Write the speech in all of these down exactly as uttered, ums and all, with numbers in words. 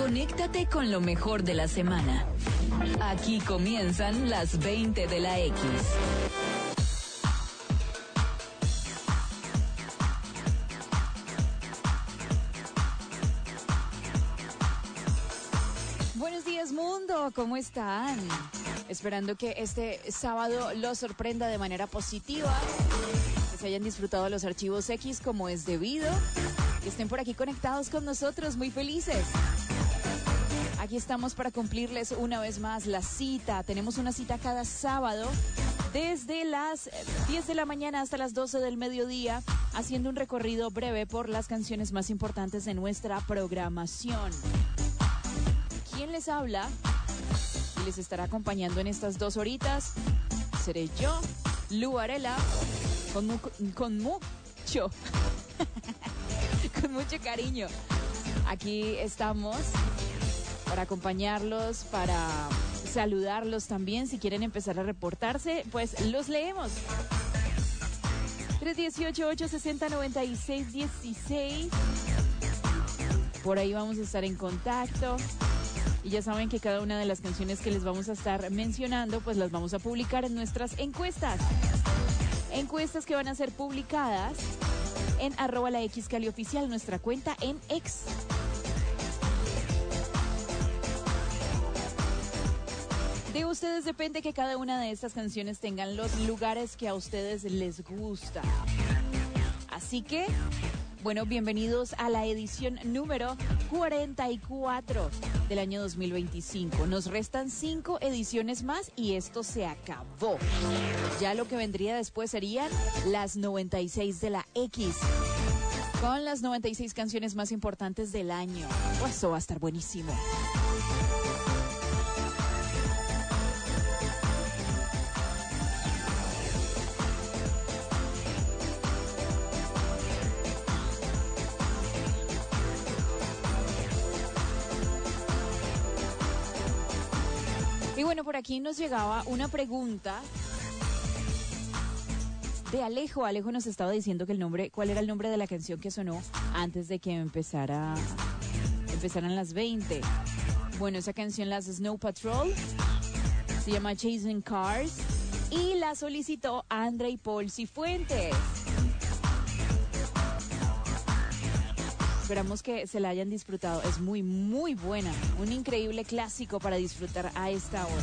Conéctate con lo mejor de la semana. Aquí comienzan las veinte de la X. Buenos días, mundo, ¿cómo están? Esperando que este sábado los sorprenda de manera positiva, que se hayan disfrutado los archivos X como es debido, que estén por aquí conectados con nosotros, muy felices. Aquí estamos para cumplirles una vez más la cita. Tenemos una cita cada sábado desde las diez de la mañana hasta las doce del mediodía, haciendo un recorrido breve por las canciones más importantes de nuestra programación. ¿Quién les habla? Y les estará acompañando en estas dos horitas seré yo, Lu Varela, con, mu con mucho, con mucho cariño. Aquí estamos para acompañarlos, para saludarlos también. Si quieren empezar a reportarse, pues los leemos. tres uno ocho, ocho seis cero, nueve seis uno seis. Por ahí vamos a estar en contacto. Y ya saben que cada una de las canciones que les vamos a estar mencionando, pues las vamos a publicar en nuestras encuestas. Encuestas que van a ser publicadas en arroba la X Cali Oficial, nuestra cuenta en X. De ustedes depende que cada una de estas canciones tengan los lugares que a ustedes les gusta. Así que, bueno, bienvenidos a la edición número cuarenta y cuatro del año dos mil veinticinco. Nos restan cinco ediciones más y esto se acabó. Ya lo que vendría después serían las noventa y seis de la X, con las noventa y seis canciones más importantes del año. Pues eso va a estar buenísimo. Y bueno, por aquí nos llegaba una pregunta de Alejo. Alejo nos estaba diciendo que el nombre, cuál era el nombre de la canción que sonó antes de que empezara, empezaran las veinte. Bueno, esa canción, las Snow Patrol, se llama Chasing Cars y la solicitó Andrei Paul Cifuentes. Esperamos que se la hayan disfrutado. Es muy, muy buena. Un increíble clásico para disfrutar a esta hora.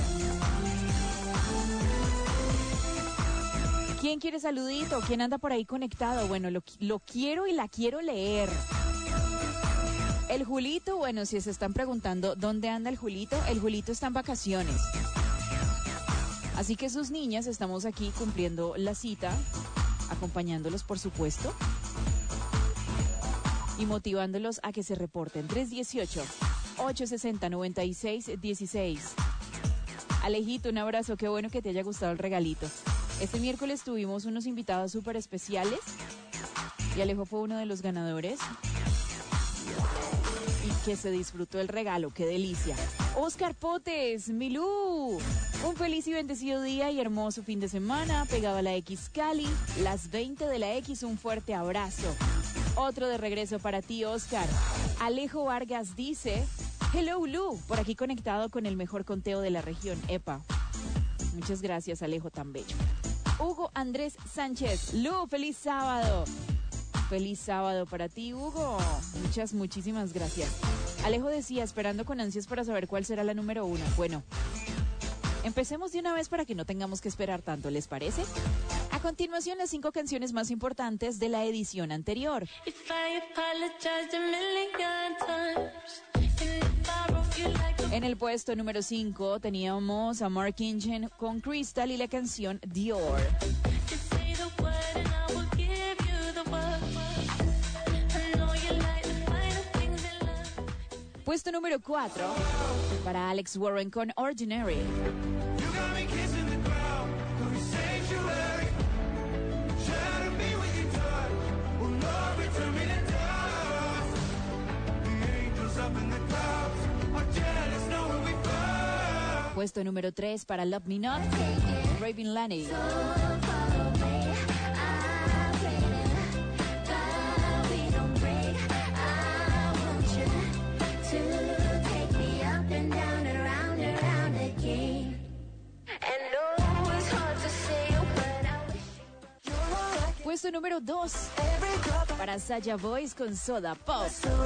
¿Quién quiere saludito? ¿Quién anda por ahí conectado? Bueno, lo, lo quiero y la quiero leer. El Julito, bueno, si se están preguntando dónde anda el Julito, el Julito está en vacaciones. Así que sus niñas estamos aquí cumpliendo la cita, acompañándolos, por supuesto, y motivándolos a que se reporten. tres uno ocho, ocho seis cero, nueve seis uno seis. Alejito, un abrazo, qué bueno que te haya gustado el regalito. Este miércoles tuvimos unos invitados súper especiales y Alejo fue uno de los ganadores y que se disfrutó el regalo, qué delicia. Oscar Potes, Milú, un feliz y bendecido día y hermoso fin de semana, pegado a la X Cali, las veinte de la X, un fuerte abrazo. Otro de regreso para ti, Oscar. Alejo Vargas dice, hello Lu, por aquí conectado con el mejor conteo de la región. Epa, muchas gracias, Alejo, tan bello. Hugo Andrés Sánchez, Lu, feliz sábado. Feliz sábado para ti, Hugo. Muchas, muchísimas gracias. Alejo decía, esperando con ansias para saber cuál será la número uno. Bueno, empecemos de una vez para que no tengamos que esperar tanto, ¿les parece? A continuación, las cinco canciones más importantes de la edición anterior. En el puesto número cinco teníamos a Mark Ingen con Crystal y la canción Dior. Puesto número cuatro para Alex Warren con Ordinary. Puesto número tres para Love Me Not, Raven Laney. número dos para Sacha Boys con Soda Pop.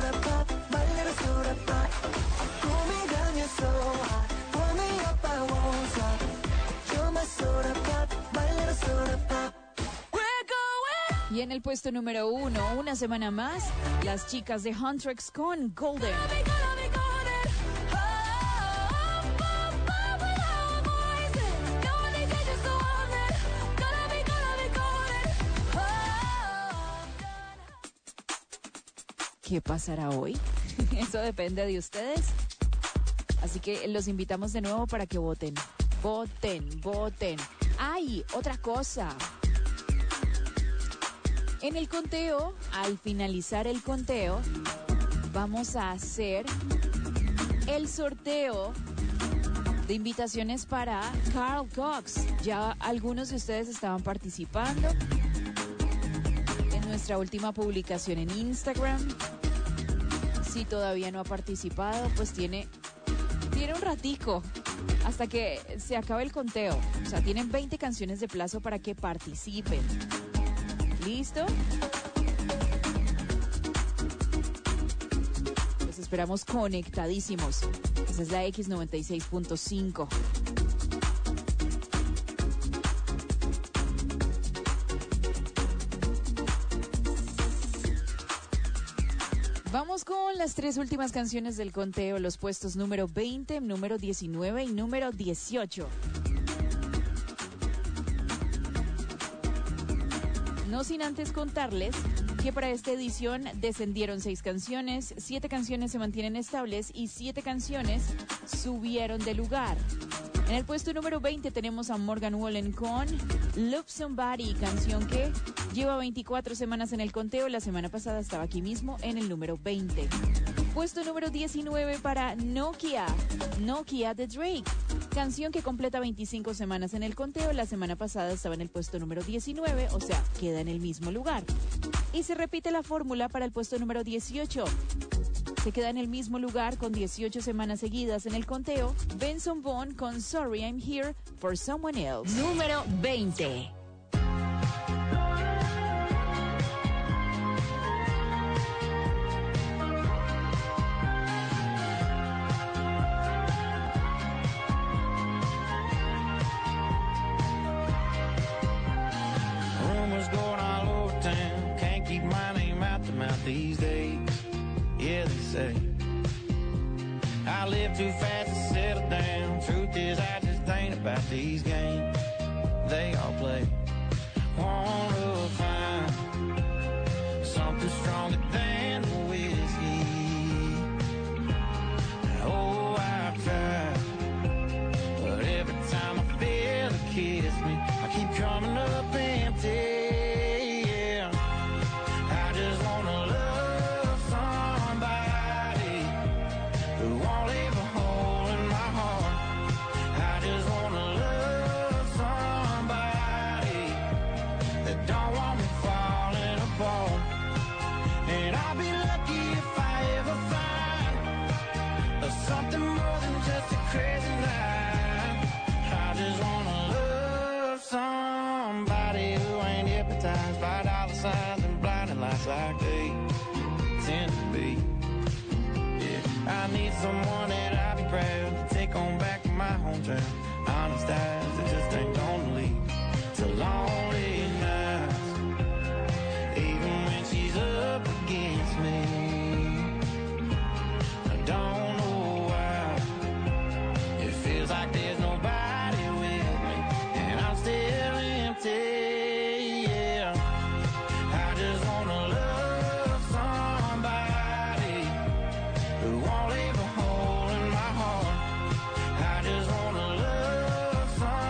Y en el puesto número uno, una semana más, las chicas de Huntrix con Golden. ¿Qué pasará hoy? Eso depende de ustedes. Así que los invitamos de nuevo para que voten. Voten, voten. ¡Ay! Otra cosa. En el conteo, al finalizar el conteo, vamos a hacer el sorteo de invitaciones para Carl Cox. Ya algunos de ustedes estaban participando en nuestra última publicación en Instagram. Si todavía no ha participado, pues tiene, tiene un ratico hasta que se acabe el conteo. O sea, tienen veinte canciones de plazo para que participen. ¿Listo? Los esperamos conectadísimos. Esa es la X noventa y seis punto cinco. Vamos con las tres últimas canciones del conteo, los puestos número veinte, número diecinueve y número dieciocho. No sin antes contarles que para esta edición descendieron seis canciones, siete canciones se mantienen estables y siete canciones subieron de lugar. En el puesto número veinte tenemos a Morgan Wallen con Love Somebody, canción que lleva veinticuatro semanas en el conteo. La semana pasada estaba aquí mismo en el número veinte. Puesto número diecinueve para Nokia, Nokia de Drake, canción que completa veinticinco semanas en el conteo. La semana pasada estaba en el puesto número diecinueve, o sea, queda en el mismo lugar. Y se repite la fórmula para el puesto número dieciocho. Se queda en el mismo lugar con dieciocho semanas seguidas en el conteo. Benson Boone con Sorry I'm Here for Someone Else. Número veinte. Rumors going all over town. Can't keep my name out the mouth these days. Yeah, they say I live too fast to settle down. Truth is, I just ain't about these games they all play. Wanna find something stronger than whiskey. Oh, I've tried, but every time I feel a kiss me, I keep coming up empty. Like they tend to be. Yeah, I need someone that I'll be proud to take on back to my hometown. Honest eyes that just ain't gonna leave to lonely nights, even when she's up against me. I don't know why it feels like there's nobody with me, and I'm still empty. Song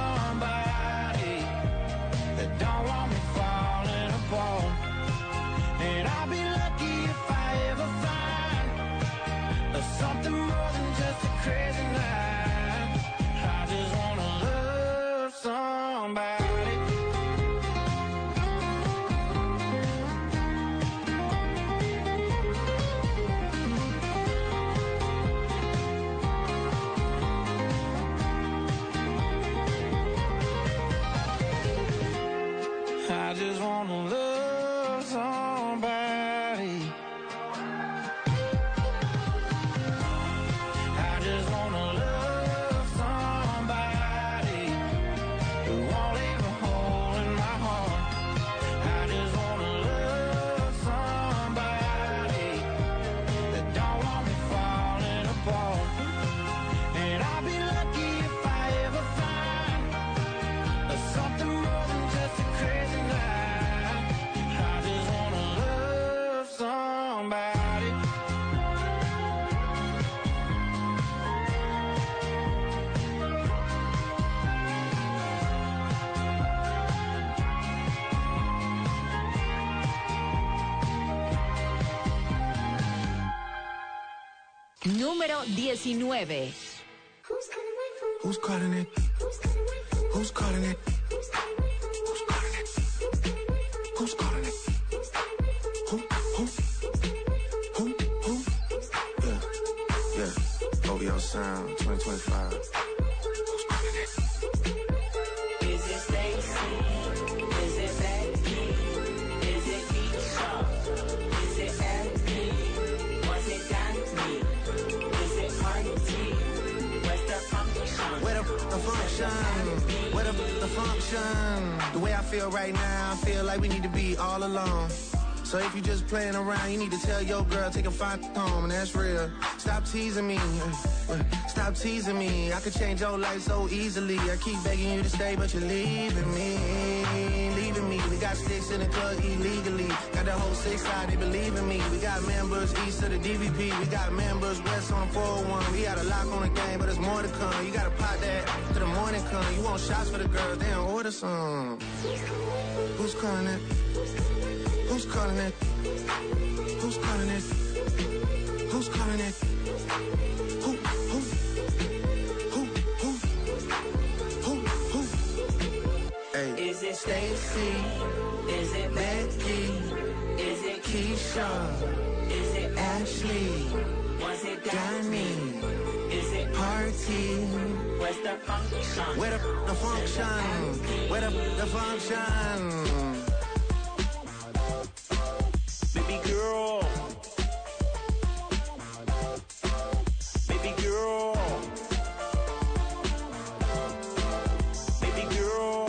Número diecinueve. Who's calling it? Who's calling it? Who's calling it? Who's calling it? Who? Who? Who? Who? Yeah, yeah. O V O Sound twenty twenty-five. Who's calling it? Is it Stacy? Is it Becky? Is it Keisha? Is it Anthony? Was it Danny? Is it Marty? Where's the function? Where the, the function? Where the, the function? The way I feel right now, I feel like we need to be all alone. So if you just playing around, you need to tell your girl, take a fine home, and that's real. Stop teasing me, stop teasing me. I could change your life so easily. I keep begging you to stay, but you're leaving me, leaving me. We got sticks in the club illegally. Got the whole six side, they believe in me. We got members east of the D V P. We got members west on the four oh one. We got a lock on the game, but there's more to come. You gotta pop that till the morning come. You want shots for the girls, they don't order some. Who's calling it? Who's calling it? Who's calling it? Who's calling it? Who? Who? Who? Who? Who? Who? Hey. Is it Stacy? Is it Becky? Is it Keisha? Is it Ashley? Was it Danny? Is it Party? Where's the function? Where the, the function? Where the, the function? Baby girl, baby girl, baby girl,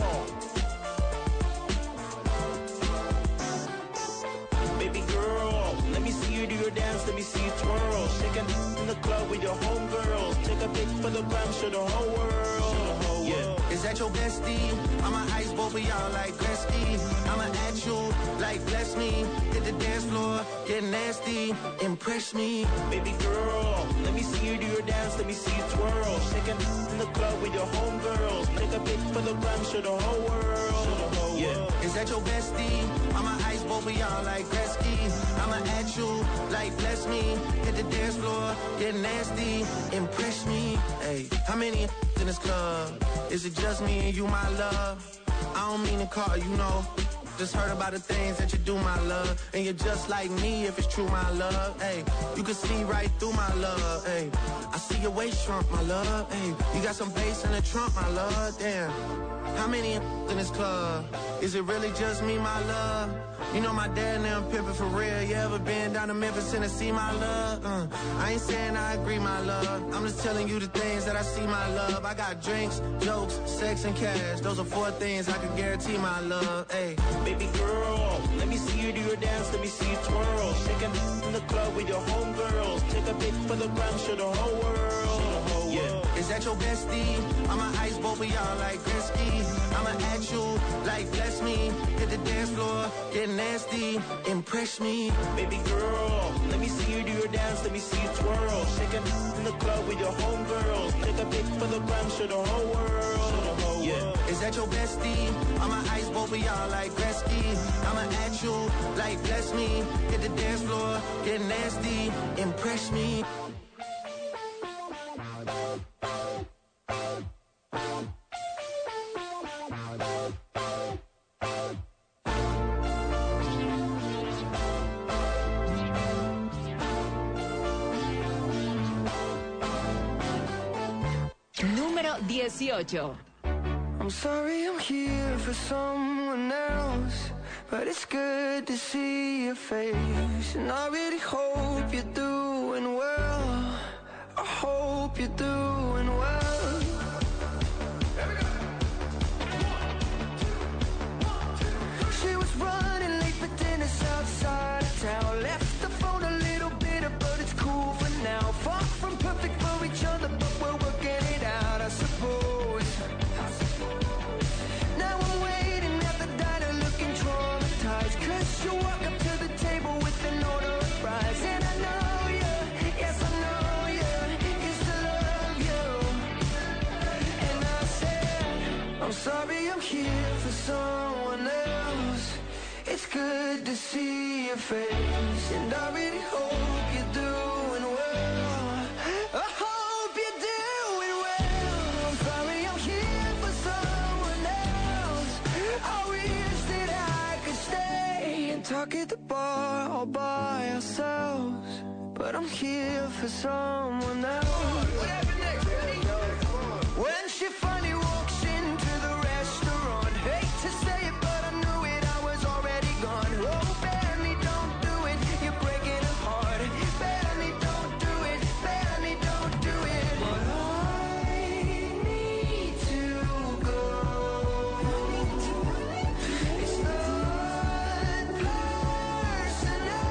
baby girl. Let me see you do your dance, let me see you twirl. Shaking in the club with your homegirls. Take a pic for the gram, show the whole world. Yeah. Is that your bestie? I'ma ice both of y'all like Gretzky. I'ma at you like bless me. Hit the dance floor, get nasty, impress me. Baby girl, let me see you do your dance, let me see you twirl. Shaking in the club with your homegirls. Take a pic for the gram, show the whole world. Yeah. Is that your bestie? I'ma ice both of y'all like Gretzky. I'ma at you like bless me. Hit the dance floor, get nasty, impress me. Hey, how many in this club? Is it just me and you, my love? I don't mean to call you, know. Just heard about the things that you do, my love. And you're just like me if it's true, my love. Hey, you can see right through my love. Hey, I see your waist shrunk, my love. Hey, you got some bass in the trunk, my love. Damn, how many in this club? Is it really just me, my love? You know my dad and them pimpin' for real. You ever been down to Memphis, Tennessee, my love? Uh, I ain't saying I agree, my love. I'm just telling you the things that I see, my love. I got drinks, jokes, sex, and cash. Those are four things I can guarantee, my love. Hey, baby girl, let me see you do your dance, let me see you twirl. Shaking in the club with your homegirls. Take a pic for the gram, show the whole world. Yeah. Is that your bestie? I'ma ice both of y'all like Gretzky. I'ma at you like bless me. Hit the dance floor, get nasty, impress me. Baby girl, let me see you do your dance, let me see you twirl. Shaking in the club with your homegirls. Take a pic for the gram, show the whole world. Yeah. Is that your bestie? I'ma ice both of y'all like Gretzky. I'ma at you like bless me. Hit the dance floor, get nasty, impress me. Número dieciocho. I'm sorry I'm here for someone else, but it's good to see your face. And I really hope you're doing well. I hope you're doing well. She was running late for dinner outside of town. Left the phone a little bitter, but it's cool for now. Far from perfect for each other, but we're working it out, I suppose. Now I'm waiting at the diner looking traumatized, 'cause you walk up to the table with an order of fries, and I talk at the bar all by ourselves, but I'm here for someone else. When she finally walks into the restaurant, hate to say it, but I knew it, I was already gone. Oh, Benny, don't do it, you're breaking her heart. Benny, don't do it, Benny, don't do it. But I need to go. It's not personal.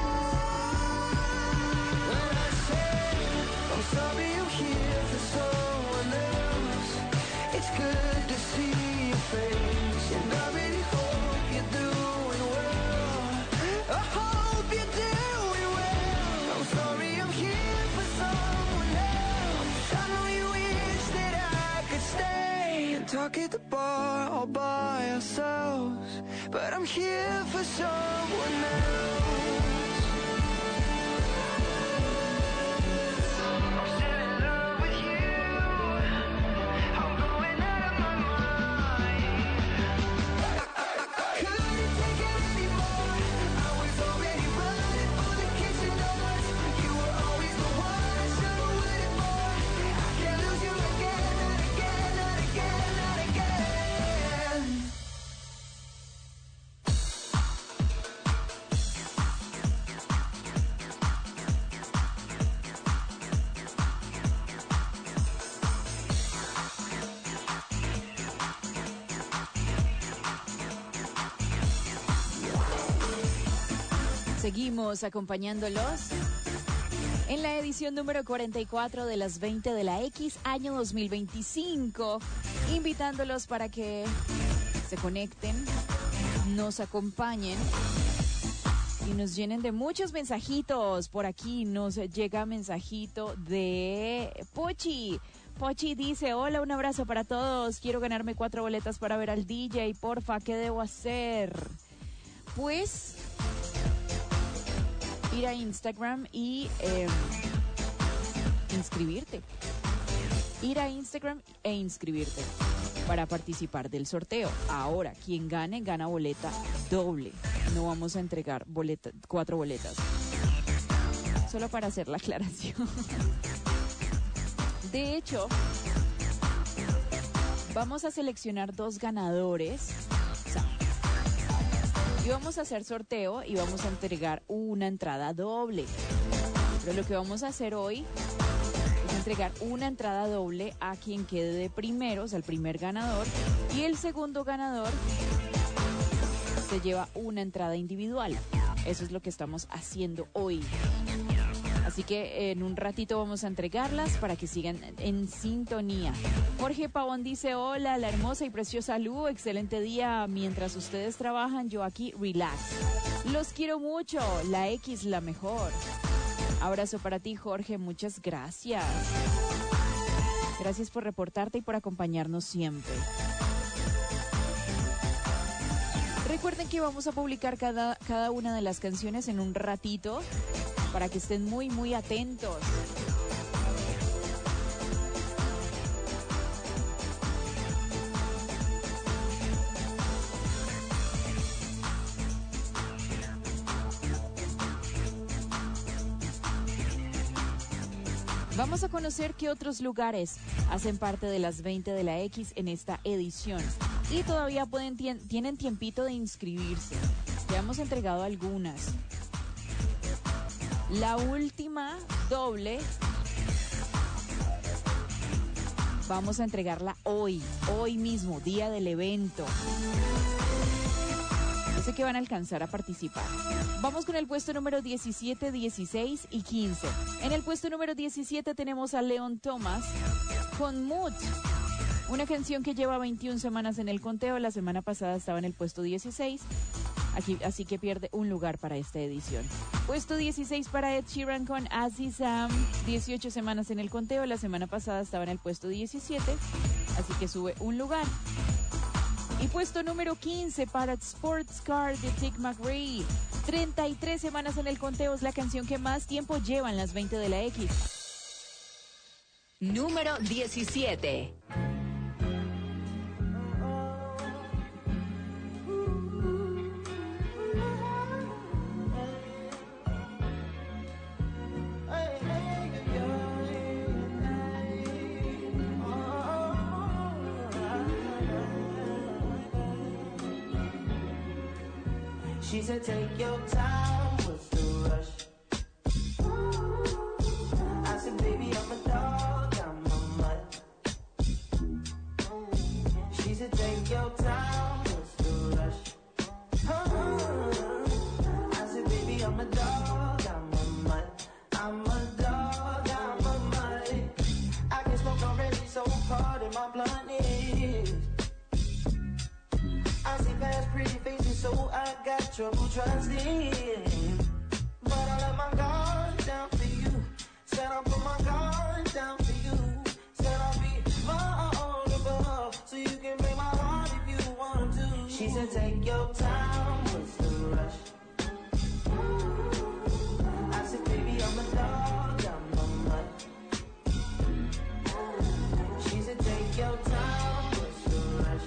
When I say I'm sorry, I'm here for someone else. It's good to see your face, and I really hope you're doing well. I hope you're doing well. I'm sorry, I'm here for someone else. I know you wish that I could stay and talk at the bar all by ourselves, but I'm here for someone else. I'm still in love with you. I'm going out of my mind. Couldn't take it anymore. I was already running for the kitchen doors. You were always the one I should have waited for. I can't lose you again, not again, not again, not again. Seguimos acompañándolos en la edición número cuarenta y cuatro de las veinte de la X, año dos mil veinticinco, invitándolos para que se conecten, nos acompañen y nos llenen de muchos mensajitos. Por aquí nos llega mensajito de Pochi. Pochi dice: hola, un abrazo para todos, quiero ganarme cuatro boletas para ver al D J, porfa, ¿qué debo hacer? Pues ir a Instagram y eh, inscribirte. Ir a Instagram e inscribirte para participar del sorteo. Ahora, quien gane, gana boleta doble. No vamos a entregar boleta, cuatro boletas. Solo para hacer la aclaración. De hecho, vamos a seleccionar dos ganadores. Y vamos a hacer sorteo y vamos a entregar una entrada doble. Pero lo que vamos a hacer hoy es entregar una entrada doble a quien quede de primero, o sea, el primer ganador. Y el segundo ganador se lleva una entrada individual. Eso es lo que estamos haciendo hoy. Así que en un ratito vamos a entregarlas para que sigan en sintonía. Jorge Pavón dice: hola, la hermosa y preciosa Lu, excelente día. Mientras ustedes trabajan, yo aquí relax. Los quiero mucho, la X la mejor. Abrazo para ti, Jorge, muchas gracias. Gracias por reportarte y por acompañarnos siempre. Recuerden que vamos a publicar cada, cada una de las canciones en un ratito, para que estén muy, muy atentos. Vamos a conocer qué otros lugares hacen parte de las veinte de la X en esta edición. Y todavía pueden tien- tienen tiempito de inscribirse. Ya hemos entregado algunas. La última doble vamos a entregarla hoy, hoy mismo, día del evento. Yo sé que van a alcanzar a participar. Vamos con el puesto número diecisiete, dieciséis y quince. En el puesto número diecisiete tenemos a Leon Thomas con Mood. Una canción que lleva veintiuna semanas en el conteo. La semana pasada estaba en el puesto dieciséis. Aquí, así que pierde un lugar para esta edición. Puesto dieciséis para Ed Sheeran con As Is Am. dieciocho semanas en el conteo. La semana pasada estaba en el puesto diecisiete. Así que sube un lugar. Y puesto número quince para Sports Car de Tig McRae. treinta y tres semanas en el conteo. Es la canción que más tiempo lleva en las veinte de la X. Número diecisiete. She said, take your time, what's the rush? I said, baby, I'm a dog, I'm a mutt. She said, take your time, what's the rush? Uh-huh. I said, baby, I'm a dog, I'm a mutt. I'm a dog, I'm a mutt. I can smoke already, so hard in my blunt is. I see past pretty faces, so I got trouble trusting. But I let my guard down for you. Said I'll put my guard down for you. Said I'll be vulnerable, so you can break my heart if you want to. She said, take your time, what's the rush? I said, baby, I'm a dog, I'm a mutt. She said, take your time, what's the rush?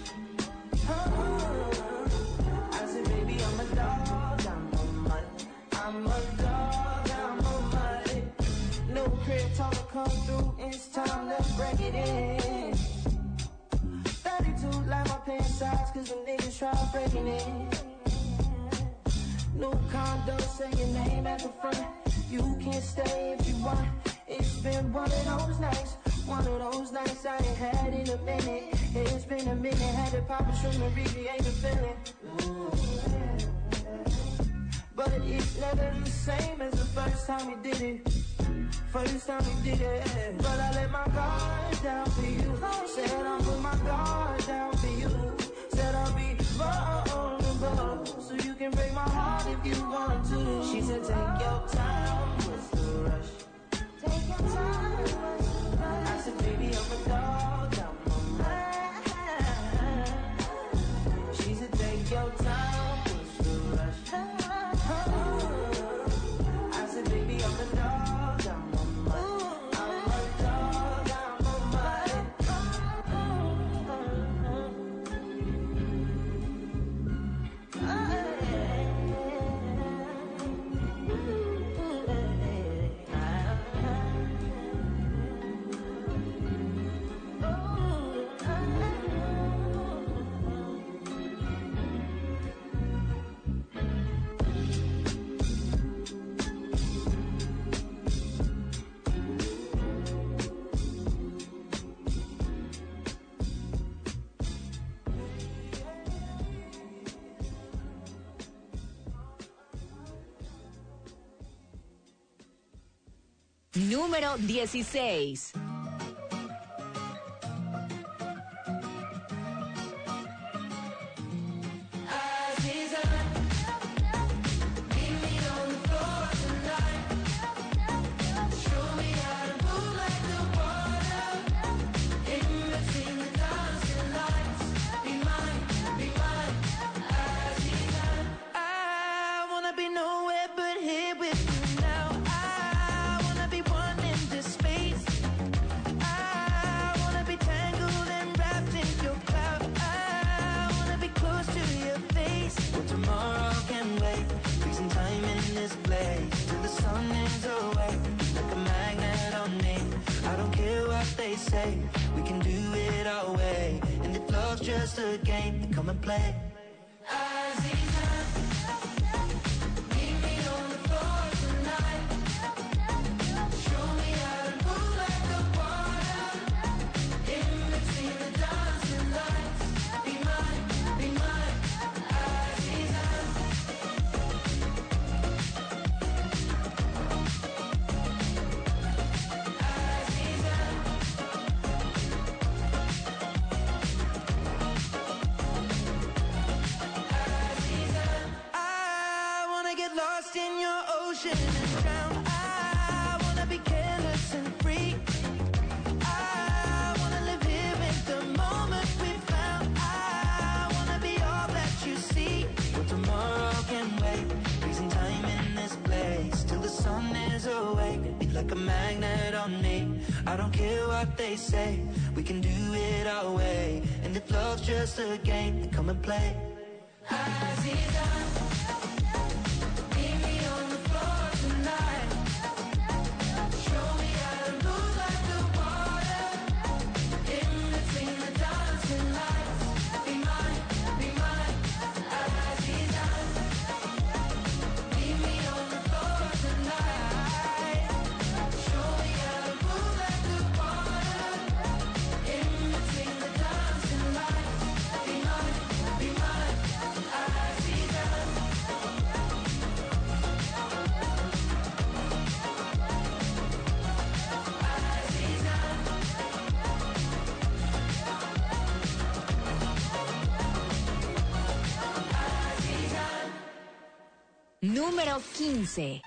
I said, baby, I'm a dog, I'm a mutt. I'm a dog, I'm a mutt. No crib talk come through, it's time to break it in. thirty-two like my pants size, cause the niggas try breaking it. New condo, say your name at the front. You can stay if you want. It's been one of those nights, one of those nights I ain't had in a minute. It's been a minute, had to pop a shroom to recreate the feeling. But it's never the same as the first time we did it. First time we did it. But I let my guard down for you. Said I'll put my guard down for you. Said I'll be vulnerable, so you can break my heart if you want to. She said, take your time, what's the rush? Take your time, what's the rush? I said, baby, I'm a dog, I'm a mutt. She said, take your time, what's the rush? I said, baby, I'm a dog, I'm a mutt. I'm a dog, I'm a mutt. Número dieciséis. We can do it our way, and if love's just a game, then come and play. Like a magnet on me, I don't care what they say. We can do it our way, and if love's just a game, then come and play. número quince.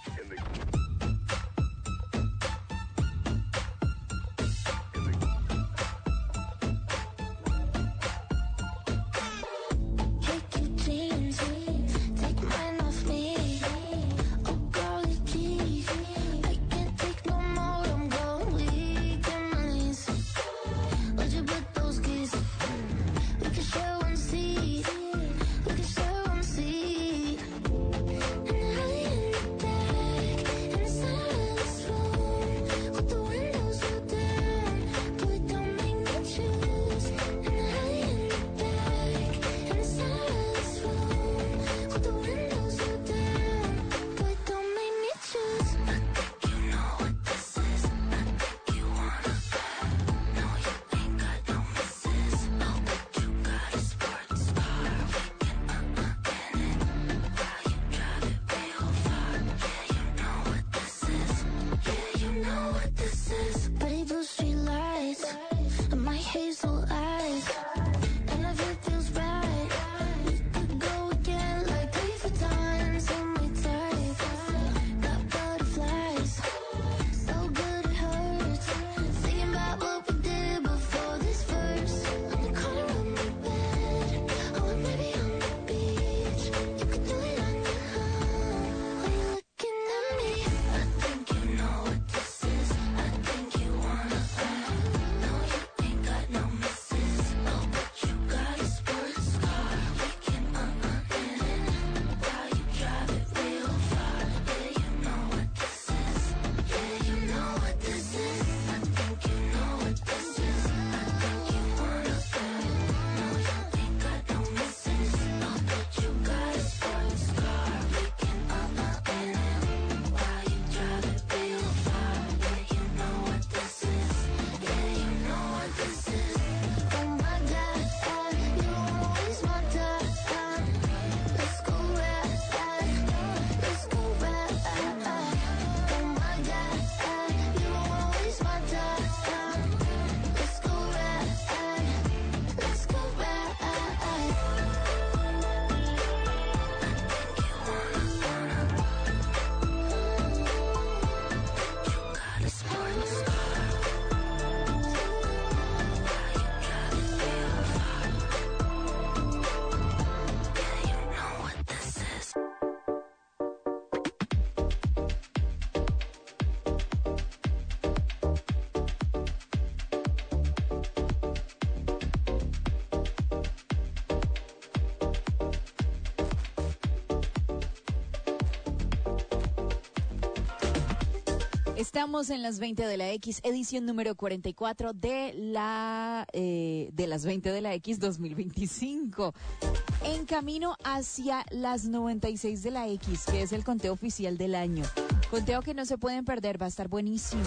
Estamos en las veinte de la X, edición número cuarenta y cuatro de la eh, de las veinte de la X dos mil veinticinco. En camino hacia las noventa y seis de la X, que es el conteo oficial del año. Conteo que no se pueden perder, va a estar buenísimo.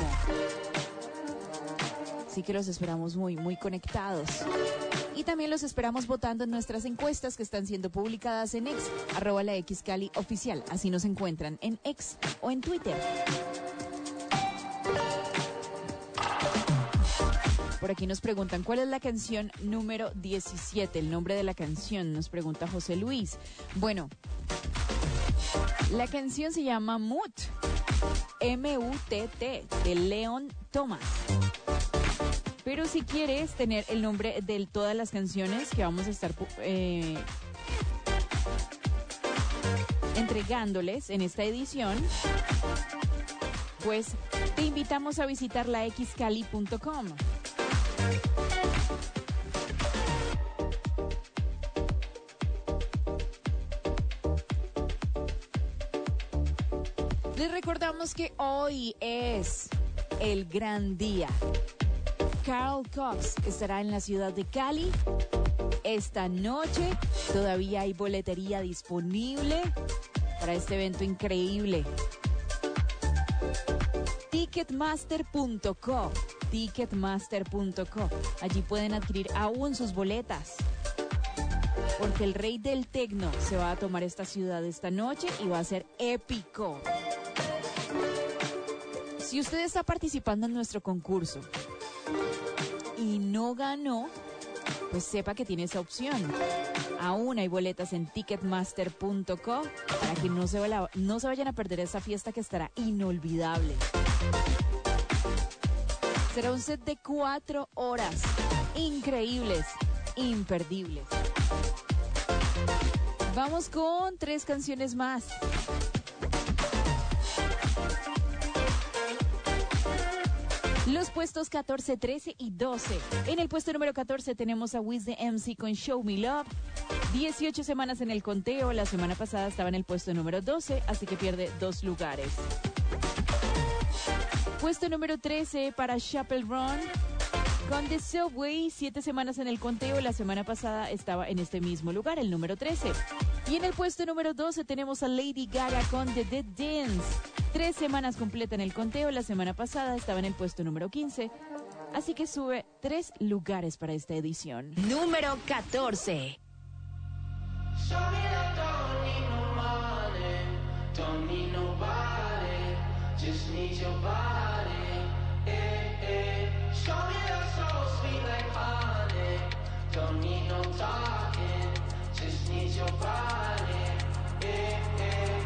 Así que los esperamos muy, muy conectados. Y también los esperamos votando en nuestras encuestas que están siendo publicadas en X, arroba la X Cali oficial. Así nos encuentran en X o en Twitter. Por aquí nos preguntan, ¿cuál es la canción número diecisiete? El nombre de la canción, nos pregunta José Luis. Bueno, la canción se llama Mut, M U T T, de Leon Thomas. Pero si quieres tener el nombre de todas las canciones que vamos a estar eh, entregándoles en esta edición, pues te invitamos a visitar la x cali punto com. Les recordamos que hoy es el gran día. Carl Cox estará en la ciudad de Cali esta noche. Todavía hay boletería disponible para este evento increíble. Ticketmaster punto co, Ticketmaster punto co. Allí pueden adquirir aún sus boletas, porque el rey del tecno se va a tomar esta ciudad esta noche y va a ser épico. Si usted está participando en nuestro concurso y no ganó, pues sepa que tiene esa opción. Aún hay boletas en ticketmaster punto co para que no se, vaya- no se vayan a perder esta fiesta que estará inolvidable. Será un set de cuatro horas, increíbles, imperdibles. Vamos con tres canciones más. Los puestos catorce, trece y doce. En el puesto número catorce tenemos a Wiz the M C con Show Me Love. dieciocho semanas en el conteo. La semana pasada estaba en el puesto número doce, así que pierde dos lugares. Puesto número trece para Chappell Roan con The Subway. Siete semanas en el conteo. La semana pasada estaba en este mismo lugar, el número trece. Y en el puesto número doce tenemos a Lady Gaga con The Dead Dance. Tres semanas completa en el conteo. La semana pasada estaba en el puesto número quince. Así que sube tres lugares para esta edición. Número catorce. Show me love, don't need no money, don't need nobody, just need your body. Eh, eh. Show me love so sweet like honey, don't need no talking, just need your body. Eh, eh.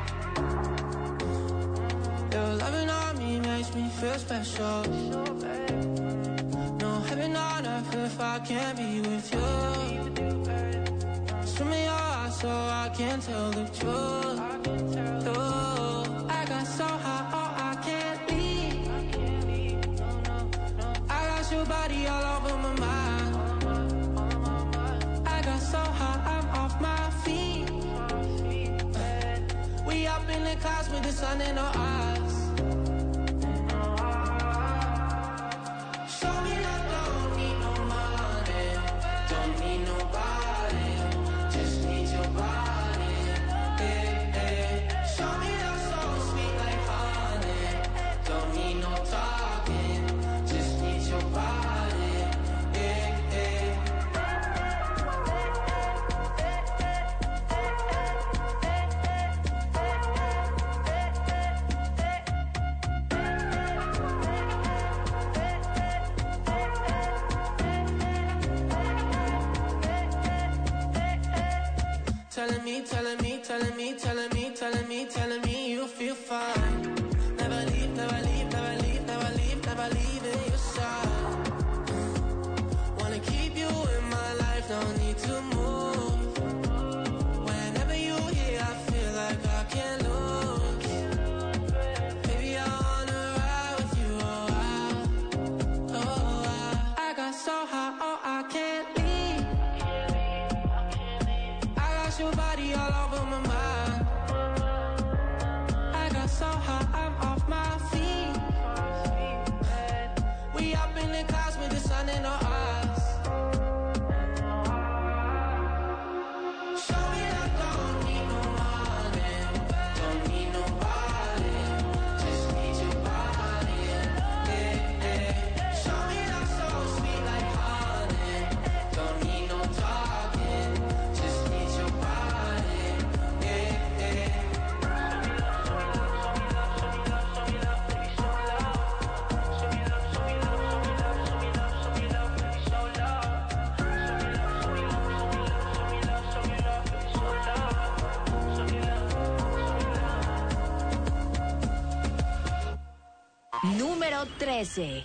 Your loving on me makes me feel special. No heaven on earth if I can't be with you. Swim in your eyes so I can tell the truth. Oh, I got so high, oh, I can't leave. I got your body all over my mind. I got so high, I'm off my feet. We up in the clouds with the sun in our eyes. Show me love, don't need no money, don't need nobody, just need your body. Eh, eh. Show me love so sweet like honey, don't need no talking, just need your body. Eh, eh. Telling me, telling me, telling me, telling me, telling me, telling me you feel fine. Never leave, never leave, never leave, never leave, never leave in your side. Wanna keep you in my life, don't need to move. Whenever you're here, I feel like I can't lose. Baby, I wanna ride with you, oh, I, oh, I. I got so high, oh, I can't leave. I got your body all over my mind. I got so high, I'm off my feet. We up in the clouds with the sun in our eyes. Show me love, don't need no money, don't need nobody, just need your body. Eh, eh. Show me love so sweet like honey, don't need no talking, just need your body. Eh, eh. Número trece.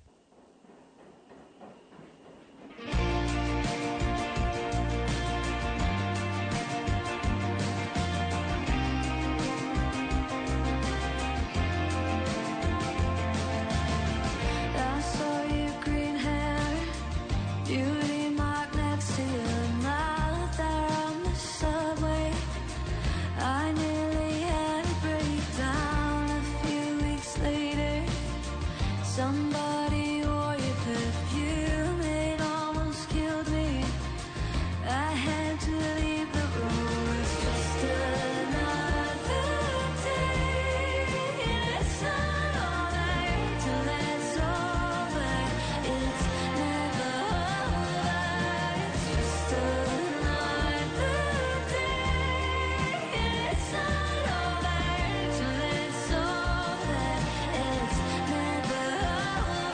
I saw your green hair, beauty mark next to your mouth there on the subway. I nearly had a breakdown a few weeks later. Somebody wore your perfume, it almost killed me. I had to leave the room. It's just another day, and it's not all right till it's over. It's never over. It's just another day, and it's not all right till it's over. It's never over.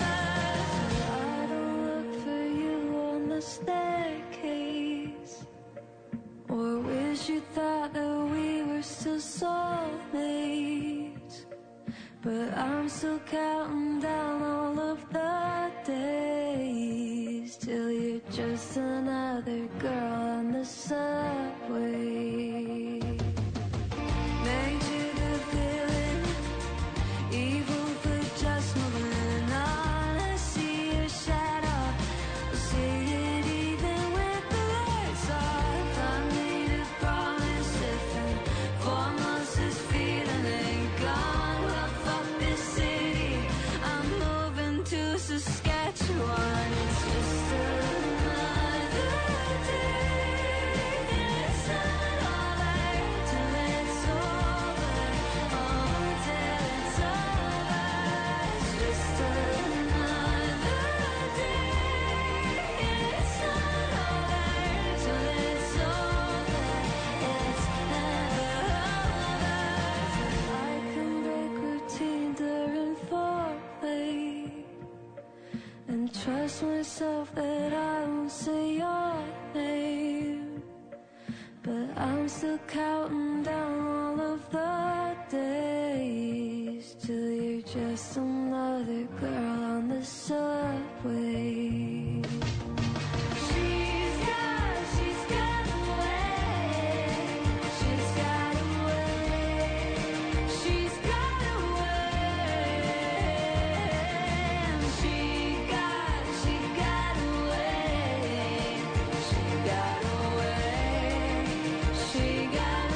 to Saskatchewan. It's just another day. It's not over till it's over. Oh, till it's over. It's just another day. It's not over till it's over. It's never over. I can break routine during foreplay and trust myself that I won't say your name. But I'm still counting down all of the days till you're just another girl on the subway. She's got, she's got away. She's got away. She's got away. She got, she got away. She got away. She got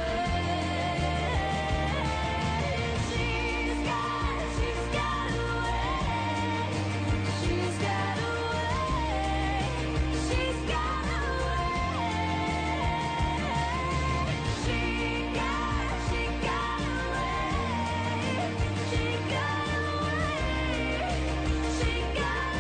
away. She's got, she's got away. She's got away. She's got away. She got, she got away. She got away. She got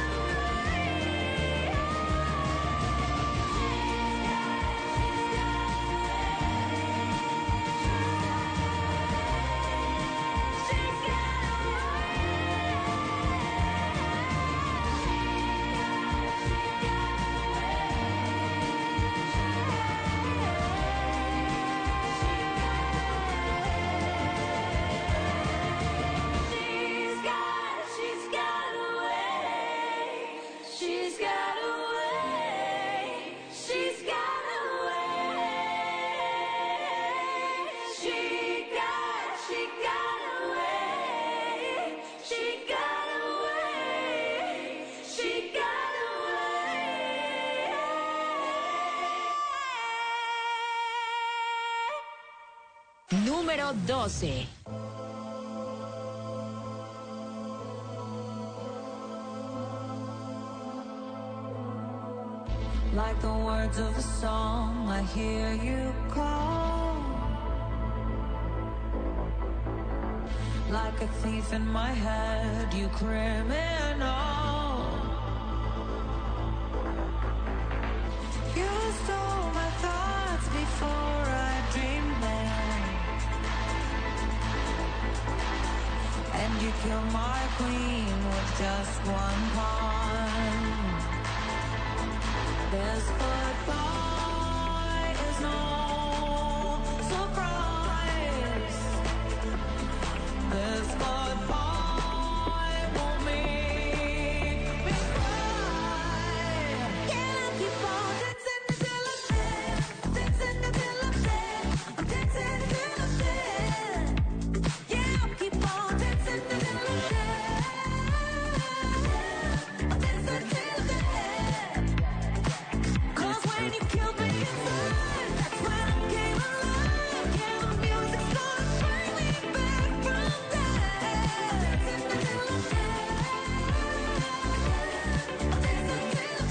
She's got, she's got away. She's got away. She's got away. She got, she got away. She got away. She got away. Número doce. Like the words of a song, I hear you call. Like a thief in my head, you criminal. You stole my thoughts before I dreamed them, and you killed my queen with just one pawn. This goodbye is no surprise. This goodbye won't make me cry. Can I keep on dancing until I'm dead? Dancing until I'm dead. I'm dancing until I'm dead. Yeah, I'll keep on dancing until I'm dead. I'm dancing until I'm dead. Cause when you killed me inside, that's when I came alive. Yeah, the music started bring me back from death. Dancing until I'm dead. I'm dancing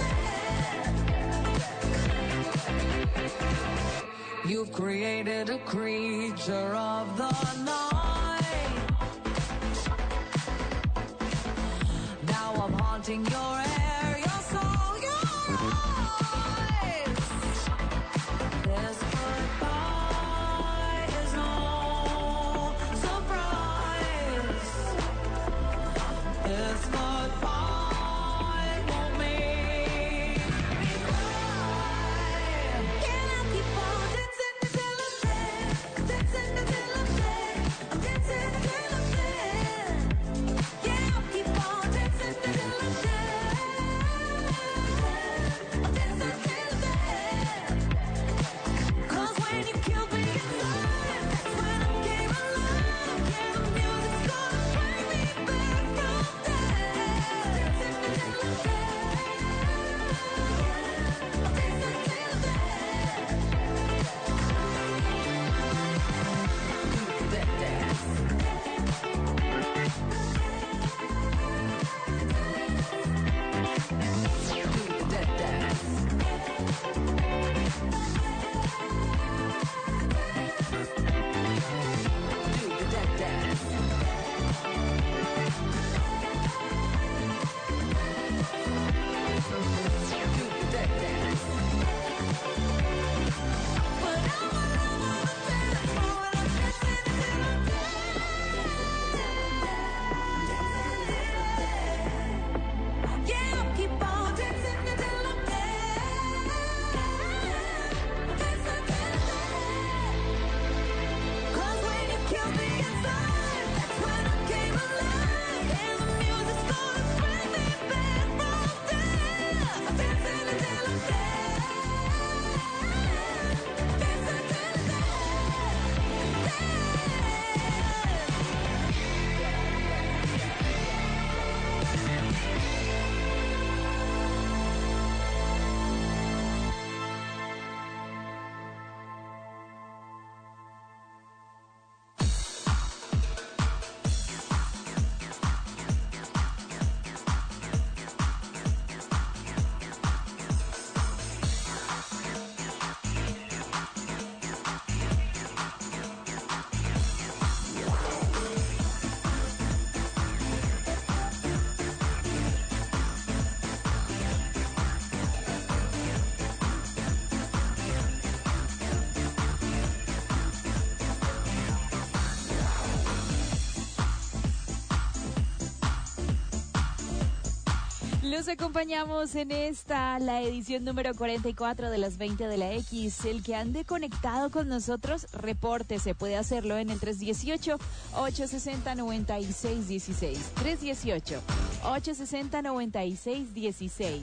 until I'm dead. You've created a creature of the night. Now I'm haunting your air, your soul, your eyes. This goodbye is no surprise. This goodbye won't make me cry. Can I keep on dancing until I'm dead? Dancing until I'm dead. I'm dancing until I'm dead. Yeah, I'll keep on dancing until I'm dead. Los acompañamos en esta, la edición número cuarenta y cuatro de las veinte de la X. El que ande conectado con nosotros, repórtese. Puede hacerlo en el tres uno ocho, ocho seis cero, nueve seis uno seis. tres uno ocho, ocho seis cero, nueve seis uno seis.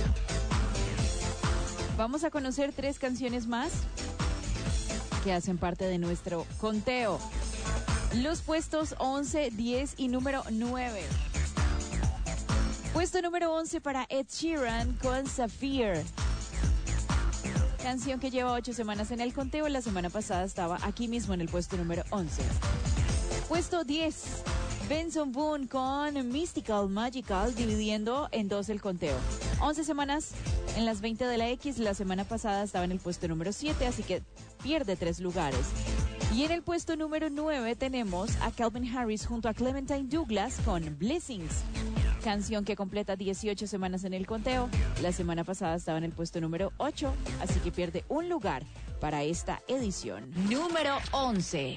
Vamos a conocer tres canciones más que hacen parte de nuestro conteo. Los puestos once, diez y número nueve. Puesto número once para Ed Sheeran con Sapphire. Canción que lleva ocho semanas en el conteo. La semana pasada estaba aquí mismo en el puesto número once. Puesto diez. Benson Boone con Mystical Magical, dividiendo en dos el conteo. once semanas en las veinte de la X. La semana pasada estaba en el puesto número siete, así que pierde tres lugares. Y en el puesto número nueve tenemos a Calvin Harris junto a Clementine Douglas con Blessings. Canción que completa dieciocho semanas en el conteo. La semana pasada estaba en el puesto número ocho, así que pierde un lugar para esta edición. Número once.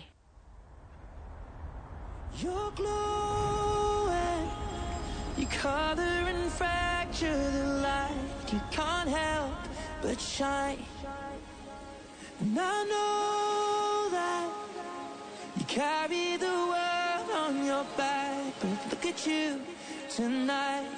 You're glowing, you color and fracture the light. You can't help but shine. And I know that you carry the world on your back, but look at you tonight.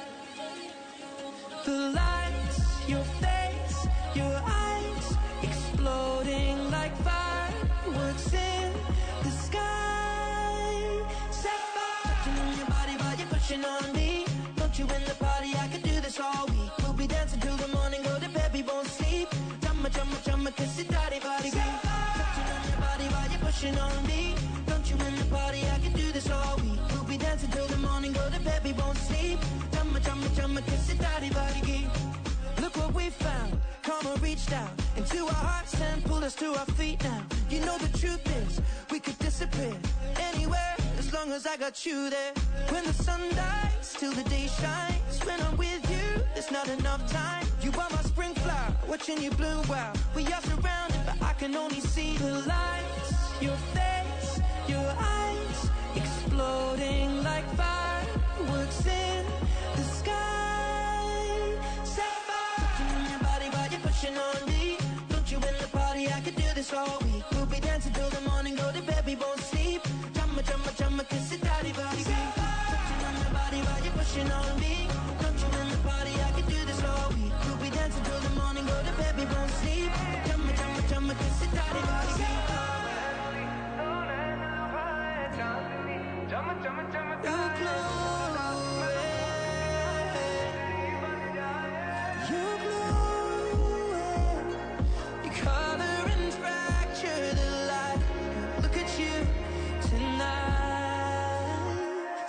The lights, your face, your eyes, exploding like fireworks in the sky. Set fire, touching on your body while you're pushing on me. Don't you in the party, I could do this all week. We'll be dancing till the morning, go to bed, we won't sleep. Chumma, chumma, chumma, kiss it, daddy, body, touching on your body while you're pushing on me. Don't you in the party, I could do this all week. We'll be dancing till the morning, go to bed, we won't sleep. Chumma, chumma, chumma, kiss it, daddy, body, look what we found. Karma reached out into our hearts and pulled us to our feet now. You know the truth is, we could disappear anywhere as long as I got you there. When the sun dies, till the day shines. When I'm with you, there's not enough time. You are my spring flower, watching you bloom wild. We are surrounded, but I can only see the lights. Your face, your eyes, exploding like fireworks in the sky. Set fire, touching on your body while you're pushing on me. Don't you in the party, I could do this all week. We'll be dancing till the morning, go to bed, we won't sleep. Chumma, chumma, chumma, kiss it, daddy, body. Touching on your body while you're pushing on me. Don't you in the party, I could do this all week. We'll be dancing till the morning, go to bed, we won't sleep. Chumma, chumma, chumma, kiss it, daddy, body. You're glowing, you're glowing. You color and fracture the light. Look at you tonight.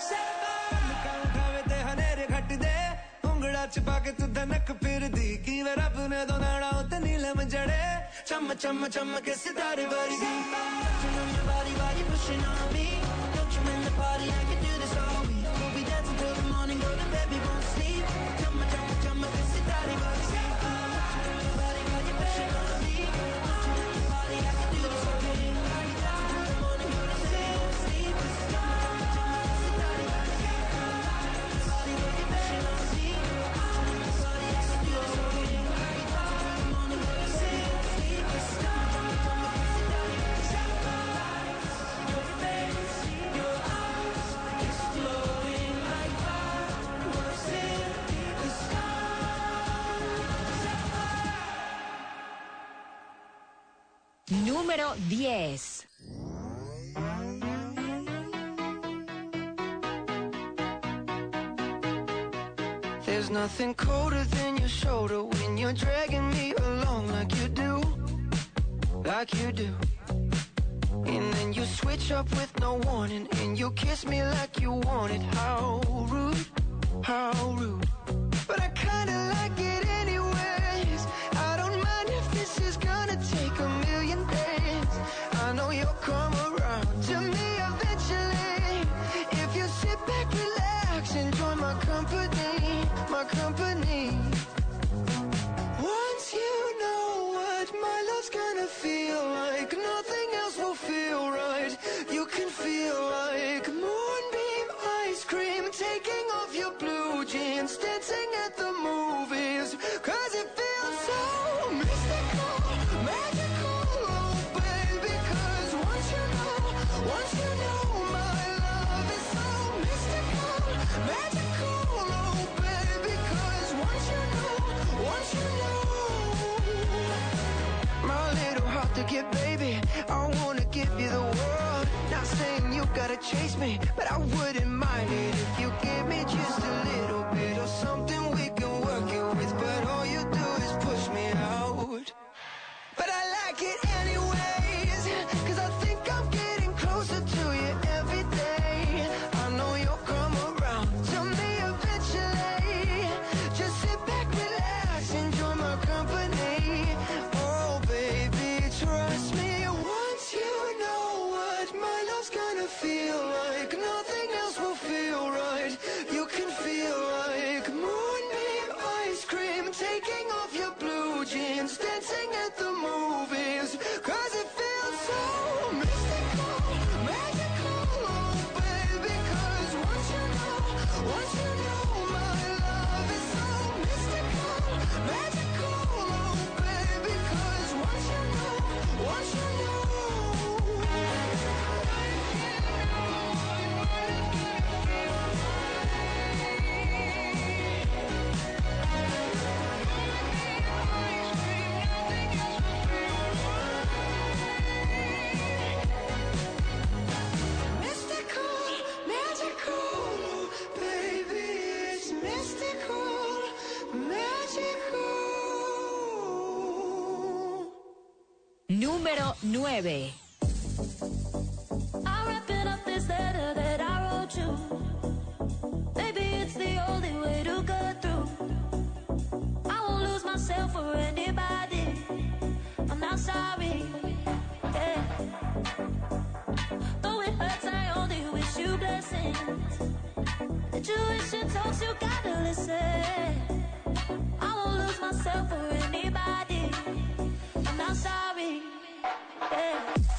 Chumma, chumma, chumma, kiss it, daddy, body. Touching on your body while you're pushing on me. Don't you in the party, I can do this all week. We'll be dancing till the morning, go to bed, we won't sleep. Chumma, chumma, chumma, kiss it, daddy, body. Touching on your body while you're pushing on me. Don't you in the party, I can do this all week. We'll be dancing till the morning, go to bed, we won't sleep. Chumma, chumma, chumma, kiss it, daddy, body. Touching on your body while you're pushing on me. Don't you in the party, I can do this all week. We'll be dancing till the morning, go to bed, we won't sleep. Número diez. There's nothing colder than your shoulder when you're dragging me along like you do, like you do. And then you switch up with no warning, and you kiss me like you want it. How rude, how rude. But I kinda like it anyways. I don't mind if this is gonna take a million days. I know you'll come around to me eventually. If you sit back, relax, enjoy my company, my company. Once you know what my love's gonna feel like, nothing else will feel right. You can feel like moonbeam ice cream taking off your blue jeans. jeans, dancing at the movies. Cause it feels so mystical, magical, oh baby. Cause once you know, once you know, my love is so mystical, magical, oh baby. Cause once you know, once you know, my little heart to get, baby, I wanna give you the world. Not saying you gotta chase me, but I wouldn't mind it if you give me just a little bit of something we can work it with. But all you do is push me out. But I like it anyways, cause I think I'm getting closer to you every day. I know you'll come around to me eventually. Just sit back, relax, enjoy my company. Oh baby, trust me. Once you know what my love's gonna feel like, nothing else will feel right. You can feel like moonbeam ice cream, taking off your blue jeans, dancing at the movies. Cause it feels so mystical, magical, oh baby. Cause once you know, once you know, my love is so mystical, magical, oh baby. Cause once you know, once you know. Mystical, magical, baby, it's mystical, magical. Número nueve. I'm wrapping up this letter that I wrote you. Maybe it's the only way to go through. I won't lose myself for anybody. I'm not sorry. Yeah. Though it hurts, I only wish you blessings. The Jewish and talks, you gotta listen. I won't lose myself for anybody. I'm not sorry. Yeah.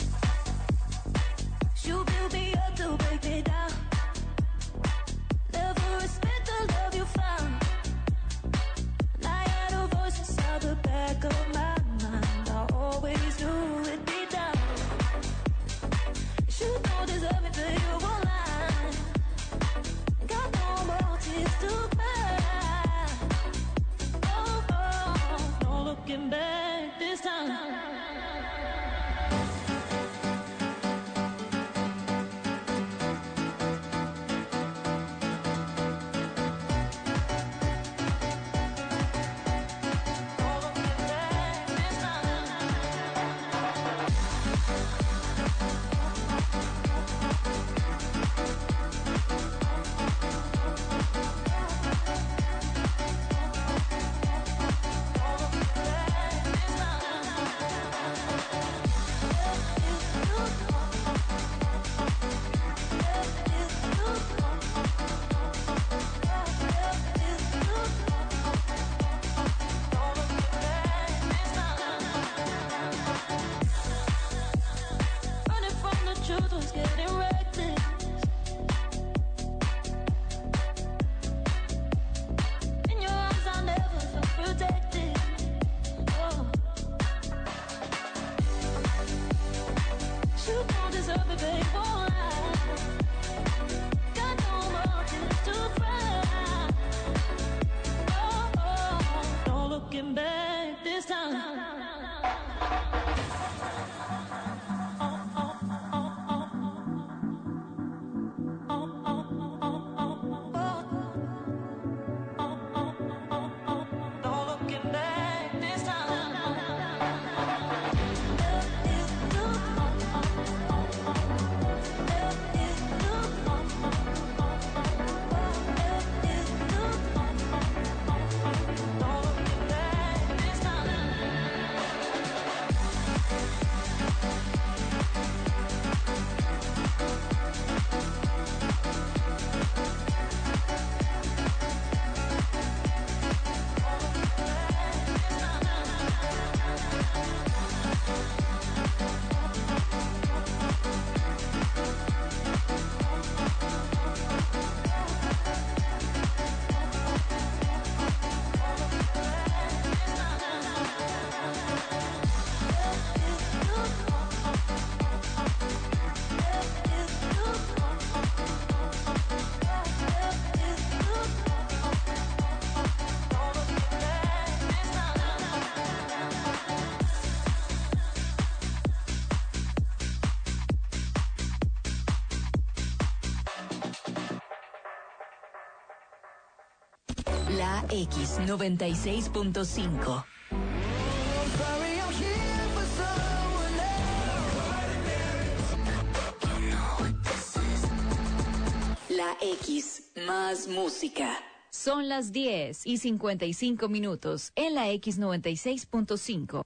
You build me up to break me down. Never respect the love you found. And I had a voice inside the back of my mind. I always knew it'd be down. You don't deserve me, but you won't lie. Got no more tears to cry. Oh, oh, no looking back this time. La X noventa y seis punto cinco. Sorry, I'm here for someone else. La X, más música. Son las diez y cincuenta y cinco minutos en la X noventa y seis punto cinco.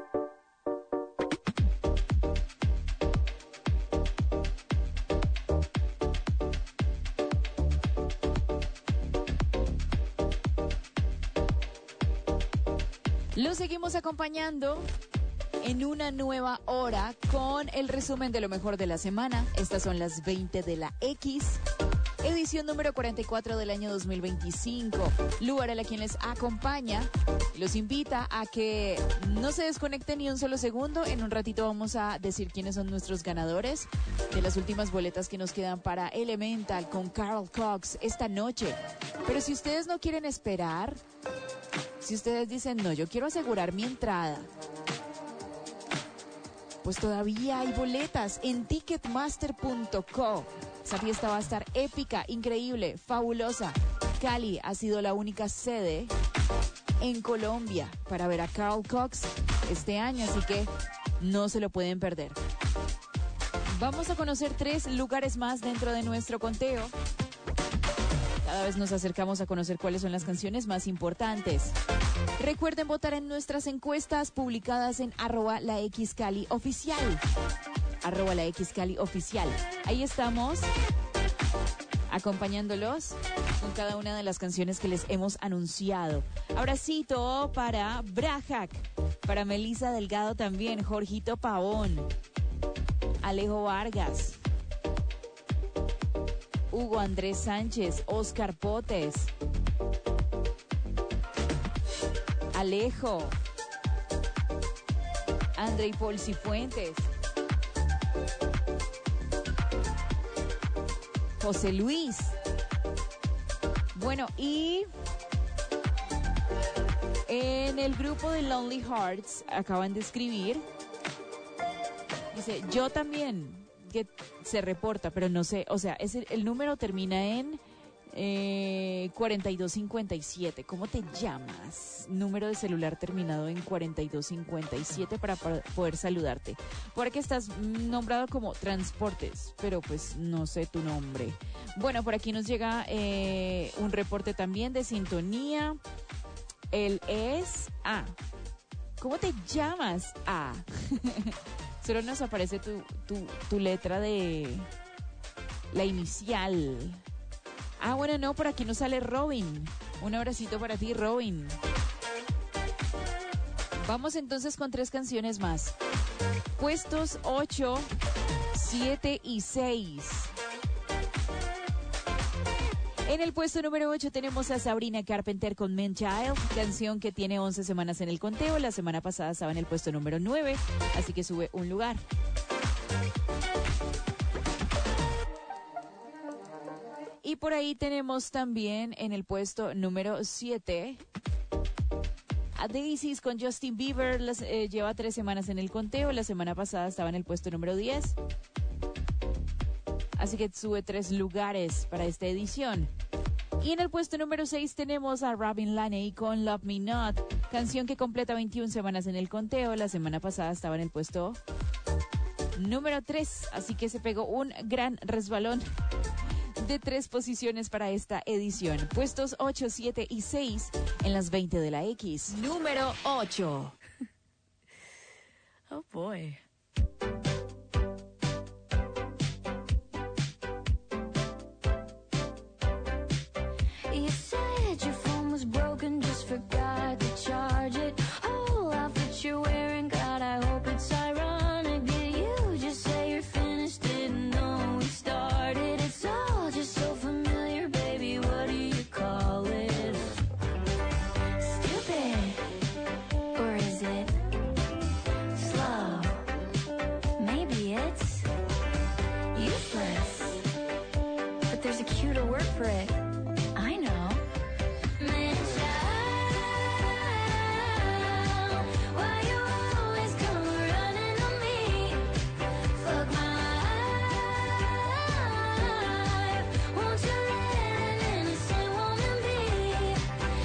Lo seguimos acompañando en una nueva hora con el resumen de lo mejor de la semana. Estas son las veinte de la X, edición número cuarenta y cuatro del año dos mil veinticinco. Lu Varela, quien les acompaña, los invita a que no se desconecten ni un solo segundo. En un ratito vamos a decir quiénes son nuestros ganadores de las últimas boletas que nos quedan para Elemental con Carl Cox esta noche. Pero si ustedes no quieren esperar, si ustedes dicen, no, yo quiero asegurar mi entrada, pues todavía hay boletas en ticketmaster punto co. Esa fiesta va a estar épica, increíble, fabulosa. Cali ha sido la única sede en Colombia para ver a Carl Cox este año, así que no se lo pueden perder. Vamos a conocer tres lugares más dentro de nuestro conteo. Cada vez nos acercamos a conocer cuáles son las canciones más importantes. Recuerden votar en nuestras encuestas publicadas en arroba la X Cali oficial. Arroba la X Cali oficial. Ahí estamos acompañándolos con cada una de las canciones que les hemos anunciado. Abracito para Brajak, para Melissa Delgado también, Jorgito Pavón, Alejo Vargas, Hugo Andrés Sánchez, Oscar Potes, Alejo, André y Paul Cifuentes, José Luis. Bueno, y en el grupo de Lonely Hearts acaban de escribir, dice, yo también, que se reporta, pero no sé, o sea, es el, el número termina en eh, cuarenta y dos cincuenta y siete. ¿Cómo te llamas? Número de celular terminado en cuarenta y dos cincuenta y siete para, para poder saludarte. Porque estás nombrado como Transportes, pero pues no sé tu nombre. Bueno, por aquí nos llega eh, un reporte también de sintonía. Él es... Ah, ¿cómo te llamas? Ah, solo nos aparece tu, tu, tu letra de la inicial. Ah, bueno, no, por aquí nos sale Robin. Un abracito para ti, Robin. Vamos entonces con tres canciones más. Puestos ocho, siete y seis. En el puesto número ocho tenemos a Sabrina Carpenter con Man Child, canción que tiene once semanas en el conteo. La semana pasada estaba en el puesto número nueve, así que sube un lugar. Y por ahí tenemos también en el puesto número siete a Daisies con Justin Bieber. Las, eh, lleva tres semanas en el conteo. La semana pasada estaba en el puesto número diez. Así que sube tres lugares para esta edición. Y en el puesto número seis tenemos a Robin Laney con Love Me Not, canción que completa veintiuna semanas en el conteo. La semana pasada estaba en el puesto número tres, así que se pegó un gran resbalón de tres posiciones para esta edición. Puestos ocho, siete y seis en las veinte de la X. Número ocho. Oh boy. You said your phone was broken, just forgot to charge it. Oh, outfit you're wearing, God, I hope it's ironic. Did you just say you're finished? Didn't know we started. It's all just so familiar, baby. What do you call it? Stupid, or is it slow? Maybe it's useless, but there's a cuter word for it. I know. Man child, why you always come running on me? Fuck my life. Won't you let an innocent woman be?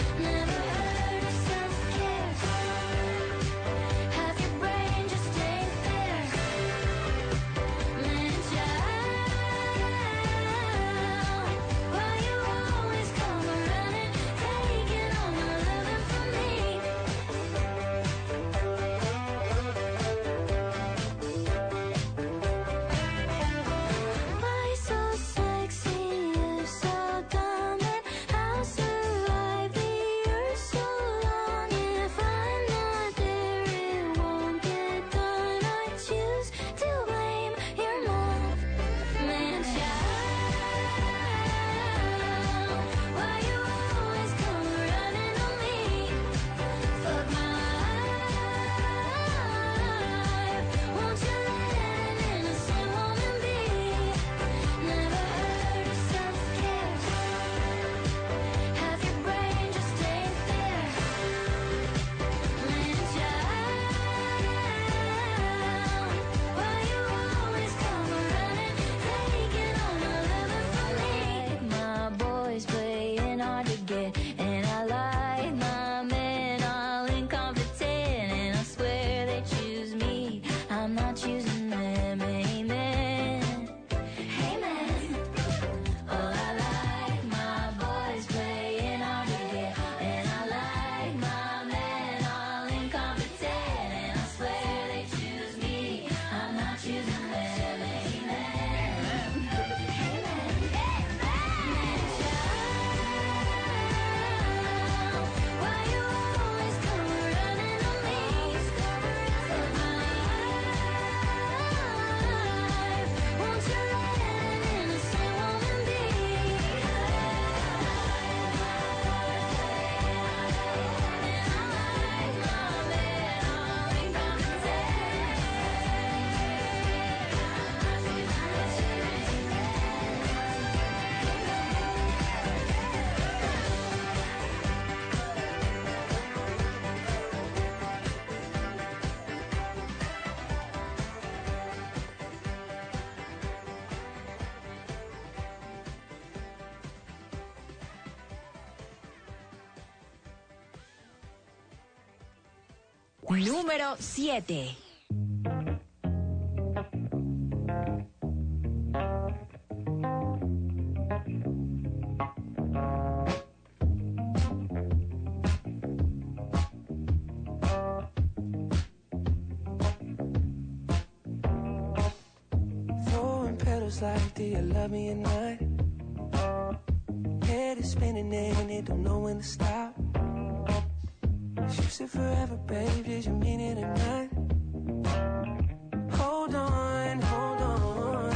Número siete. Throwing petals like, do you love me or not? Head is spinning and it don't know when to stop. You said forever, babe, did you mean it or not? Hold on, hold on.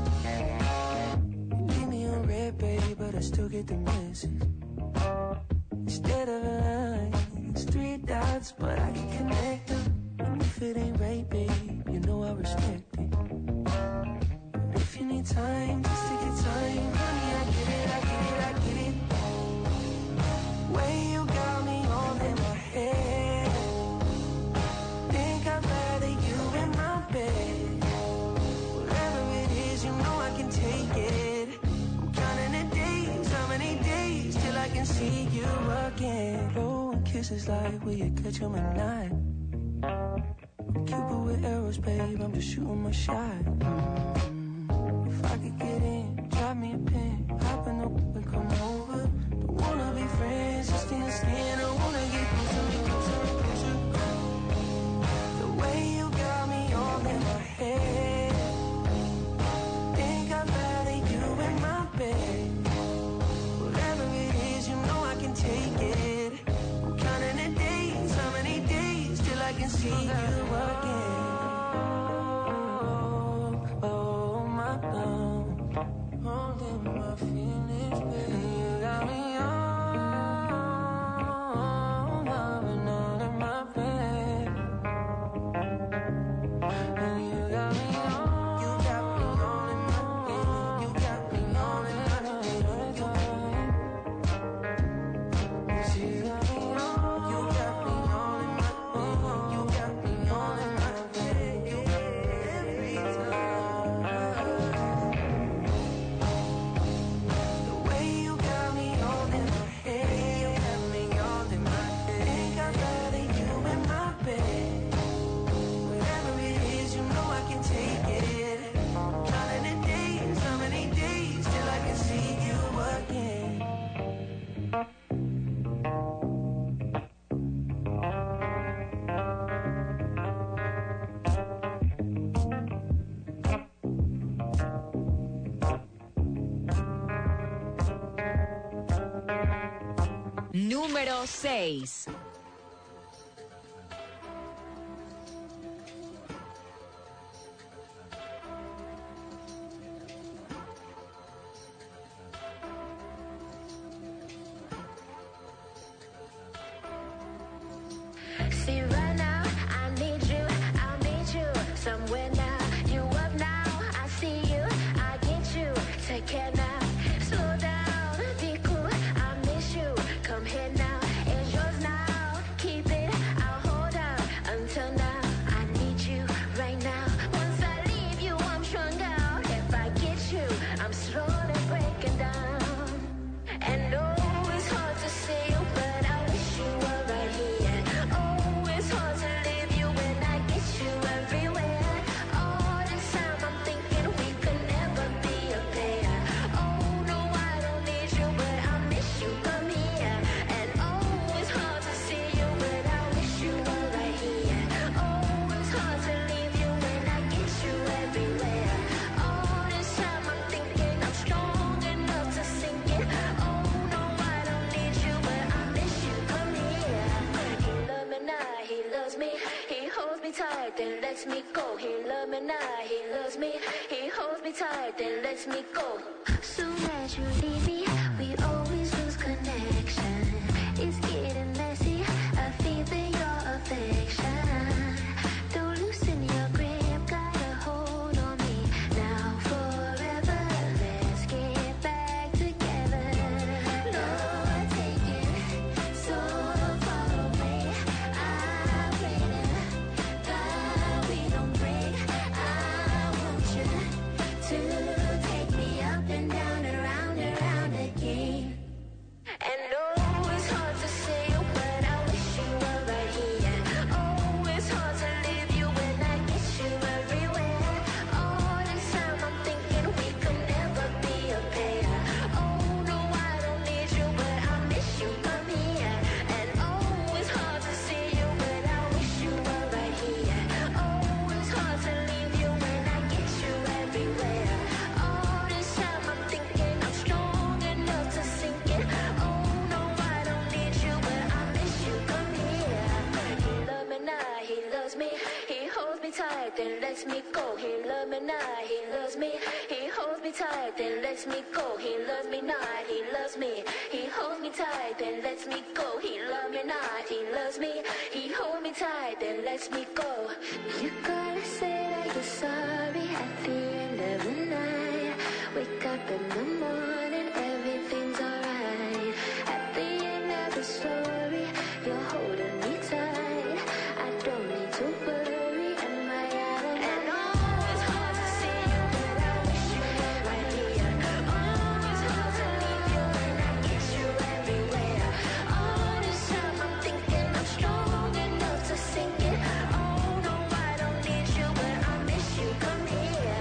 You leave me on red, babe, but I still get the message. Instead of a line, it's three dots, but I can connect them. And if it ain't right, babe, you know I respect it. But if you need time, just take your time. Honey, I get it, I get it, I get it. Way you got me all in my head. Think I'd rather you in my bed. Whatever it is, you know I can take it. I'm counting the days, how many days till I can see you again. Blowing kisses like, will you catch 'em at night? Cupid with arrows, babe, I'm just shooting my shot. Mm-hmm. If I could get in, drop me a pin, hop in the whip and come over. Don't wanna be friends, just in the skin, I wanna get closer, closer, closer. The way you got me all in my head. Think I'd rather you in my bed. Whatever it is, you know I can take it. I'm counting the days, how many days till I can see you again. Oh, my love, holding my feelings, baby. You got me all loving all in my bed. And you got me all, you got me all in my bed. You got me all in my bed. You got me all, you got me all in my bed. You got me all in my bed. You got me every time. The way you got me all in my head. You got me all in my head. Think I'd rather you in my bed. Whatever it is, you know I can take it. Counting the days, how many days till I can see you again. Número seis. See right now, I need you, I'll meet you somewhere now. You up now, I see you, I get you. Take care now, slow down, be cool, I miss you. Come here now, it's yours now. Keep it, I'll hold out until now. I need you right now. Once I leave you, I'm strung out. If I get you, I'm slowly breaking down. And oh, it's hard to see you, but I wish you were right here. Oh, it's hard to leave you when I get you everywhere. All this time I'm thinking we could never be a pair. Oh, no, I don't need you, but I miss you, come here. And oh, it's hard to see you, but I wish you were right here. Oh, it's hard to leave you when I get you everywhere. All this time I'm thinking I'm strong enough to sink it. Oh, no, I don't need you, but I miss you, come here. He love me now, he loves me. He holds me tight, then lets me go. He love me now, he loves me. He holds me tight, then lets me go. Soon as you leave me, we always lose connection. It's getting messy, I feel for your affection. Don't loosen your grip, got a hold on me. Now forever, let's get back together. Lord, take it so far away. I pray to God we don't break. I want you to take me up and down, around, around again. And tight, then lets me go. He loves me not, he loves me. He holds me tight, then lets me go. He loves me not, he loves me. He holds me tight, then lets me go. He loves me not, he loves me. He holds me tight, then lets me go. You gotta say that you're sorry at the end of the night. Wake up in the morning, everything's alright. At the end of the story, you're holding me tight. I don't need to worry, am I out of my mind? Oh, it's hard to see you, but I wish you were right here. Oh, it's hard to leave you when I get you everywhere. All this time I'm thinking I'm strong enough to sink it. Oh, no, I don't need you, but I miss you, come here.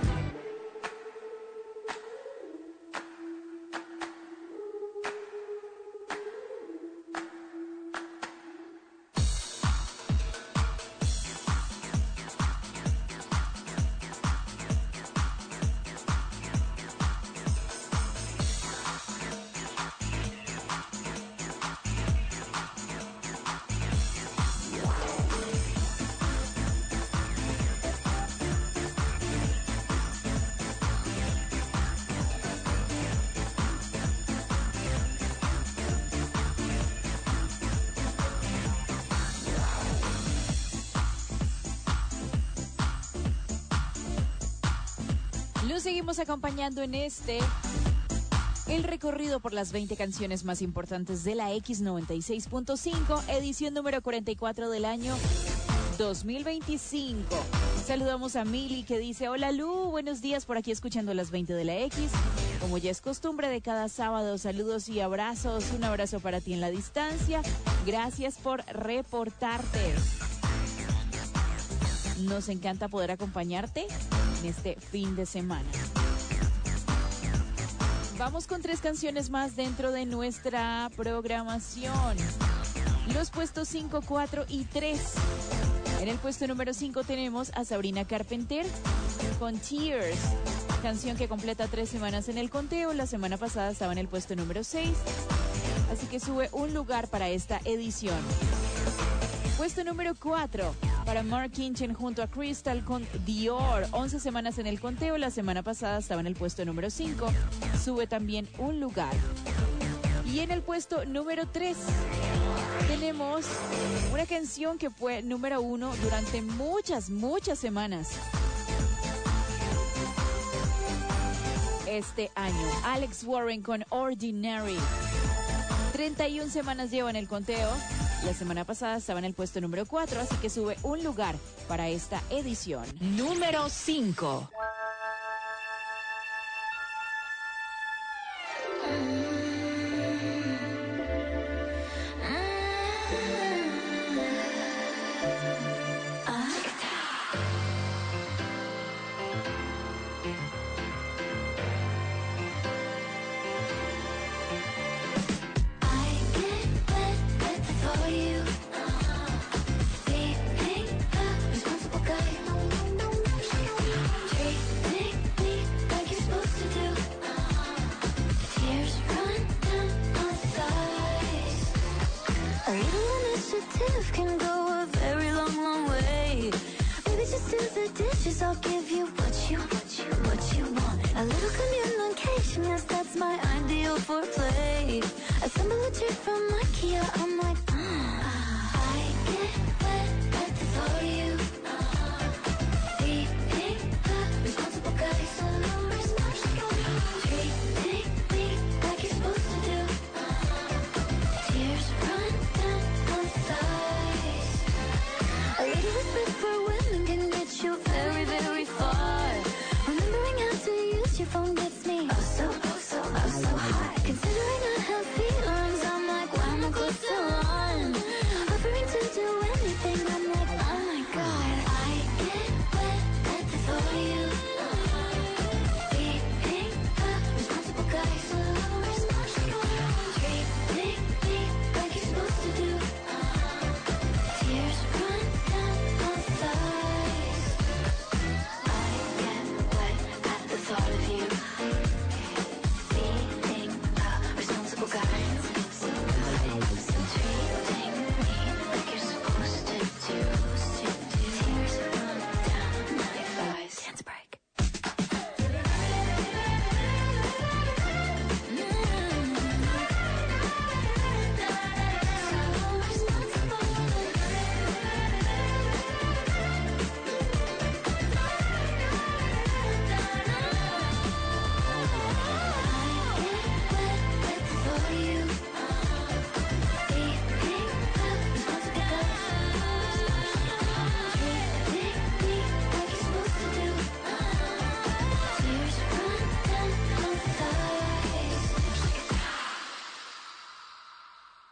Los seguimos acompañando en este, el recorrido por las veinte canciones más importantes de la X noventa y seis punto cinco, edición número cuarenta y cuatro del año dos mil veinticinco. Saludamos a Mili que dice, hola Lu, buenos días, por aquí escuchando las veinte de la X. Como ya es costumbre de cada sábado, saludos y abrazos. Un abrazo para ti en la distancia. Gracias por reportarte. Nos encanta poder acompañarte en este fin de semana. Vamos con tres canciones más dentro de nuestra programación. Los puestos cinco, cuatro y tres. En el puesto número cinco tenemos a Sabrina Carpenter con Tears, canción que completa tres semanas en el conteo. La semana pasada estaba en el puesto número seis, así que sube un lugar para esta edición. Puesto número cuatro para Mark Kinchen junto a Crystal con Dior. once semanas en el conteo. La semana pasada estaba en el puesto número cinco. Sube también un lugar. Y en el puesto número tres tenemos una canción que fue número uno durante muchas, muchas semanas este año. Alex Warren con Ordinary. treinta y una semanas lleva en el conteo. La semana pasada estaba en el puesto número cuatro, así que sube un lugar para esta edición. Número cinco. Can go a very long, long way. Maybe just do the dishes. I'll give you what you, what you, what you want. A little communication, yes, that's my ideal for play. Assemble a chair from IKEA. I'm like, mm. I get wet, wet for you. Being the responsible guy, so no responsible. Treating me like you're supposed to do. Tears run down my thighs. A little respect for women can get you very, very far. Remembering how to use your phone gets me oh so, oh so, oh so hot. Considering I have feelings, I'm like, why am I close to one? Offering to do anything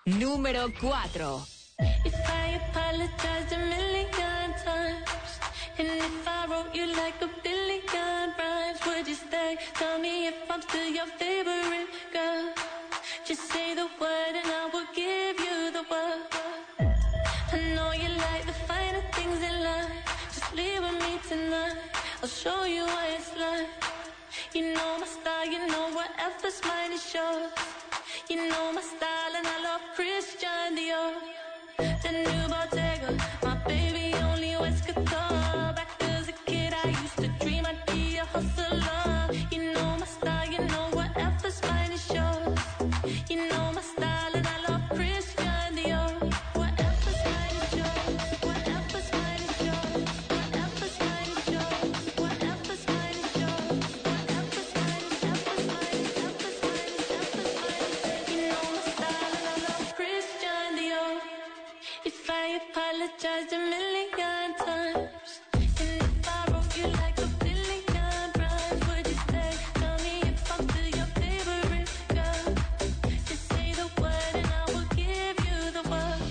Número cuatro. If I apologized a million times, and if I wrote you like a billion rhymes, would you stay? Tell me if I'm still your favorite girl. Just say the word and I will give you the world. I know you like the finer things in life. Just leave with me tonight. I'll show you what it's like. You know my style, you know whatever's mine is yours. You know my style and I love Christian Dior. The new Bottega, my baby only wears couture. Back as a kid I used to dream I'd be a hustler. You know my style, you know whatever's mine is yours. You know my style and I love Christian Dior. Whatever's mine is yours. Whatever's mine is yours. Whatever's mine is yours. Whatever's mine is yours. Whatever's mine is whatever's mine is whatever's mine is whatever's mine is. You know my style and I love Christian Dior. If I apologized a million times, and if I wrote you like a billion rhymes, would you stay? Tell me if I'm still your favorite girl. Just say the word and I will give you the world.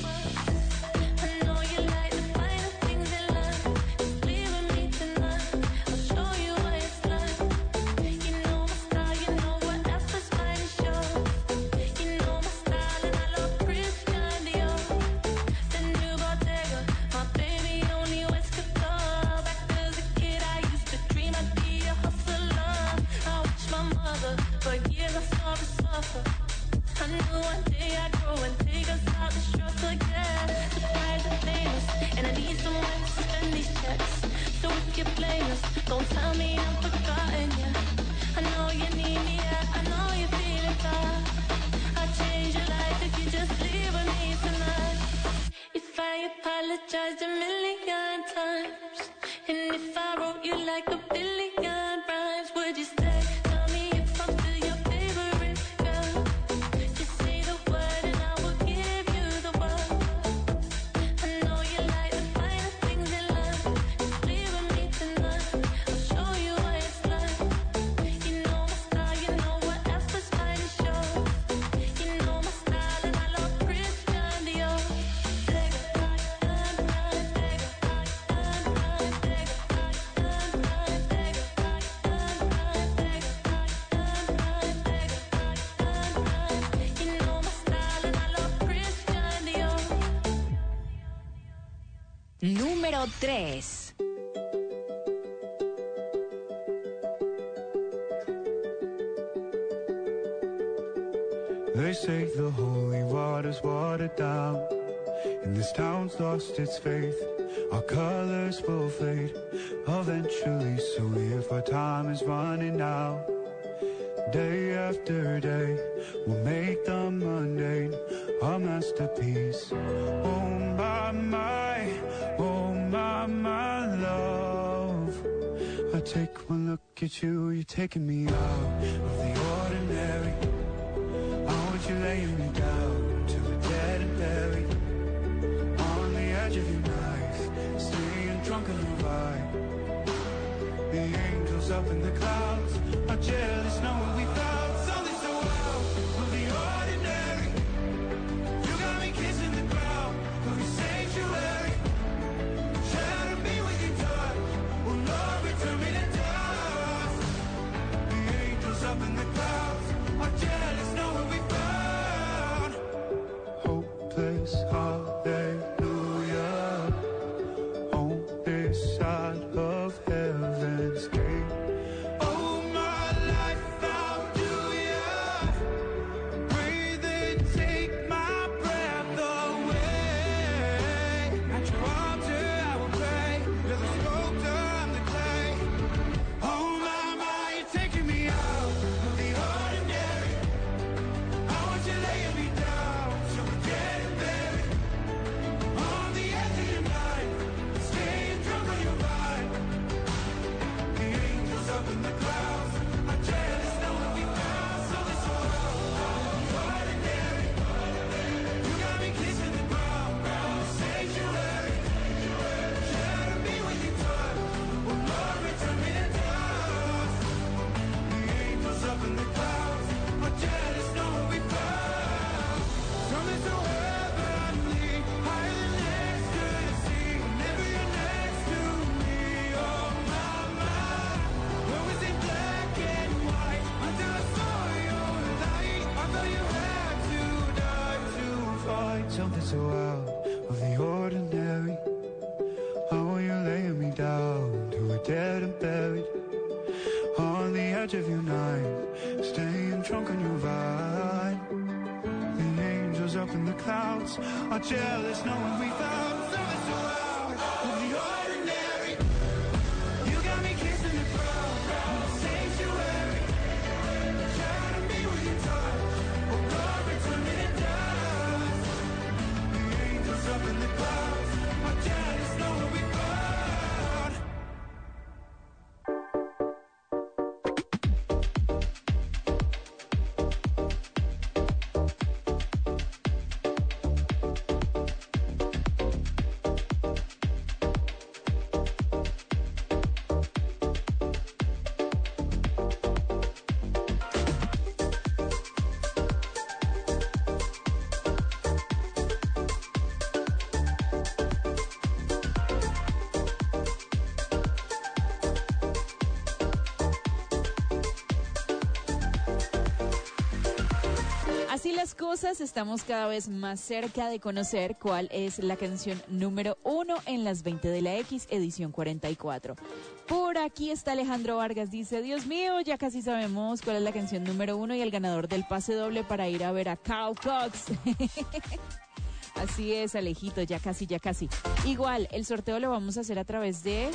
I know you like the finer things in life. Just leave with me tonight. I'll show you what it's like. You know my style, you know whatever's mine is yours. You know my style and I love Christian Dior. The new Bottega, my baby only wears couture. Back as a kid I used to dream I'd be a hustler. I watched my mother, for years I saw her suffer. I knew one day I'd grow and take us out the struggle again. Surprised and famous, and I need someone to spend these checks. So if you blame us, don't tell me I'm forgotten yet. I know you need me, yeah, I know you feel it bad. I'll change your life if you just leave with me tonight. If I apologized a million times, and if I wrote you like a billion rhymes, would you stay? Tell me if I'm still your favorite girl. Just say the word and I will give you the world. I know you like the finer things in life. Just leave with me tonight. I'll show you what it's like. You know my style, you know whatever's mine is yours. You know my style and I love Christian Dior. Take a ride, ride, ride, take a ride, ride, ride, take a ride, ride, ride, take a ride, ride, ride, take a ride, ride, ride, take a ride, ride, ride. You know my style and I love Christian Dior. Número tres. They say the holy water's watered down, and this town's lost its faith. Our colors will fade eventually, so if our time is running out, day after day, we'll make the mundane our masterpiece. Oh my, my, oh my, my love, I take one look at you, you're taking me out of the ordinary. I want you laying me down to the dead and buried, on the edge of your knife, staying drunk on your vibe. The angels up in the clouds are jealous knowing we found something so out of the ordinary. You got me kissing the ground of your sanctuary. Shadow me with your touch, oh Lord, return me to dust. The angels up in the clouds are jealous knowing we found hopeless hallelujah on this side of heaven's gate. Oh, my life found you, yeah. Breathe and take my breath away. At your altar I will pray. You're the sculptor, I'm the clay. Oh, my, my, you're taking me out of the ordinary. I want you laying me down, so we're getting buried, something so out of the ordinary. How are you laying me down to a dead and buried on the edge of your night, staying drunk on your vine. The angels up in the clouds are jealous knowing we found something so out of the ordinary. You got me kissing the ground in the sanctuary, trying to be with you touch, oh glory to me to dust. The angels up in the clouds are jealous knowing we found. Así las cosas, estamos cada vez más cerca de conocer cuál es la canción número uno en las veinte de la X, edición cuarenta y cuatro. Por aquí está Alejandro Vargas, dice, Dios mío, ya casi sabemos cuál es la canción número uno y el ganador del pase doble para ir a ver a Cow Cox. Así es, Alejito, ya casi, ya casi. Igual, el sorteo lo vamos a hacer a través de...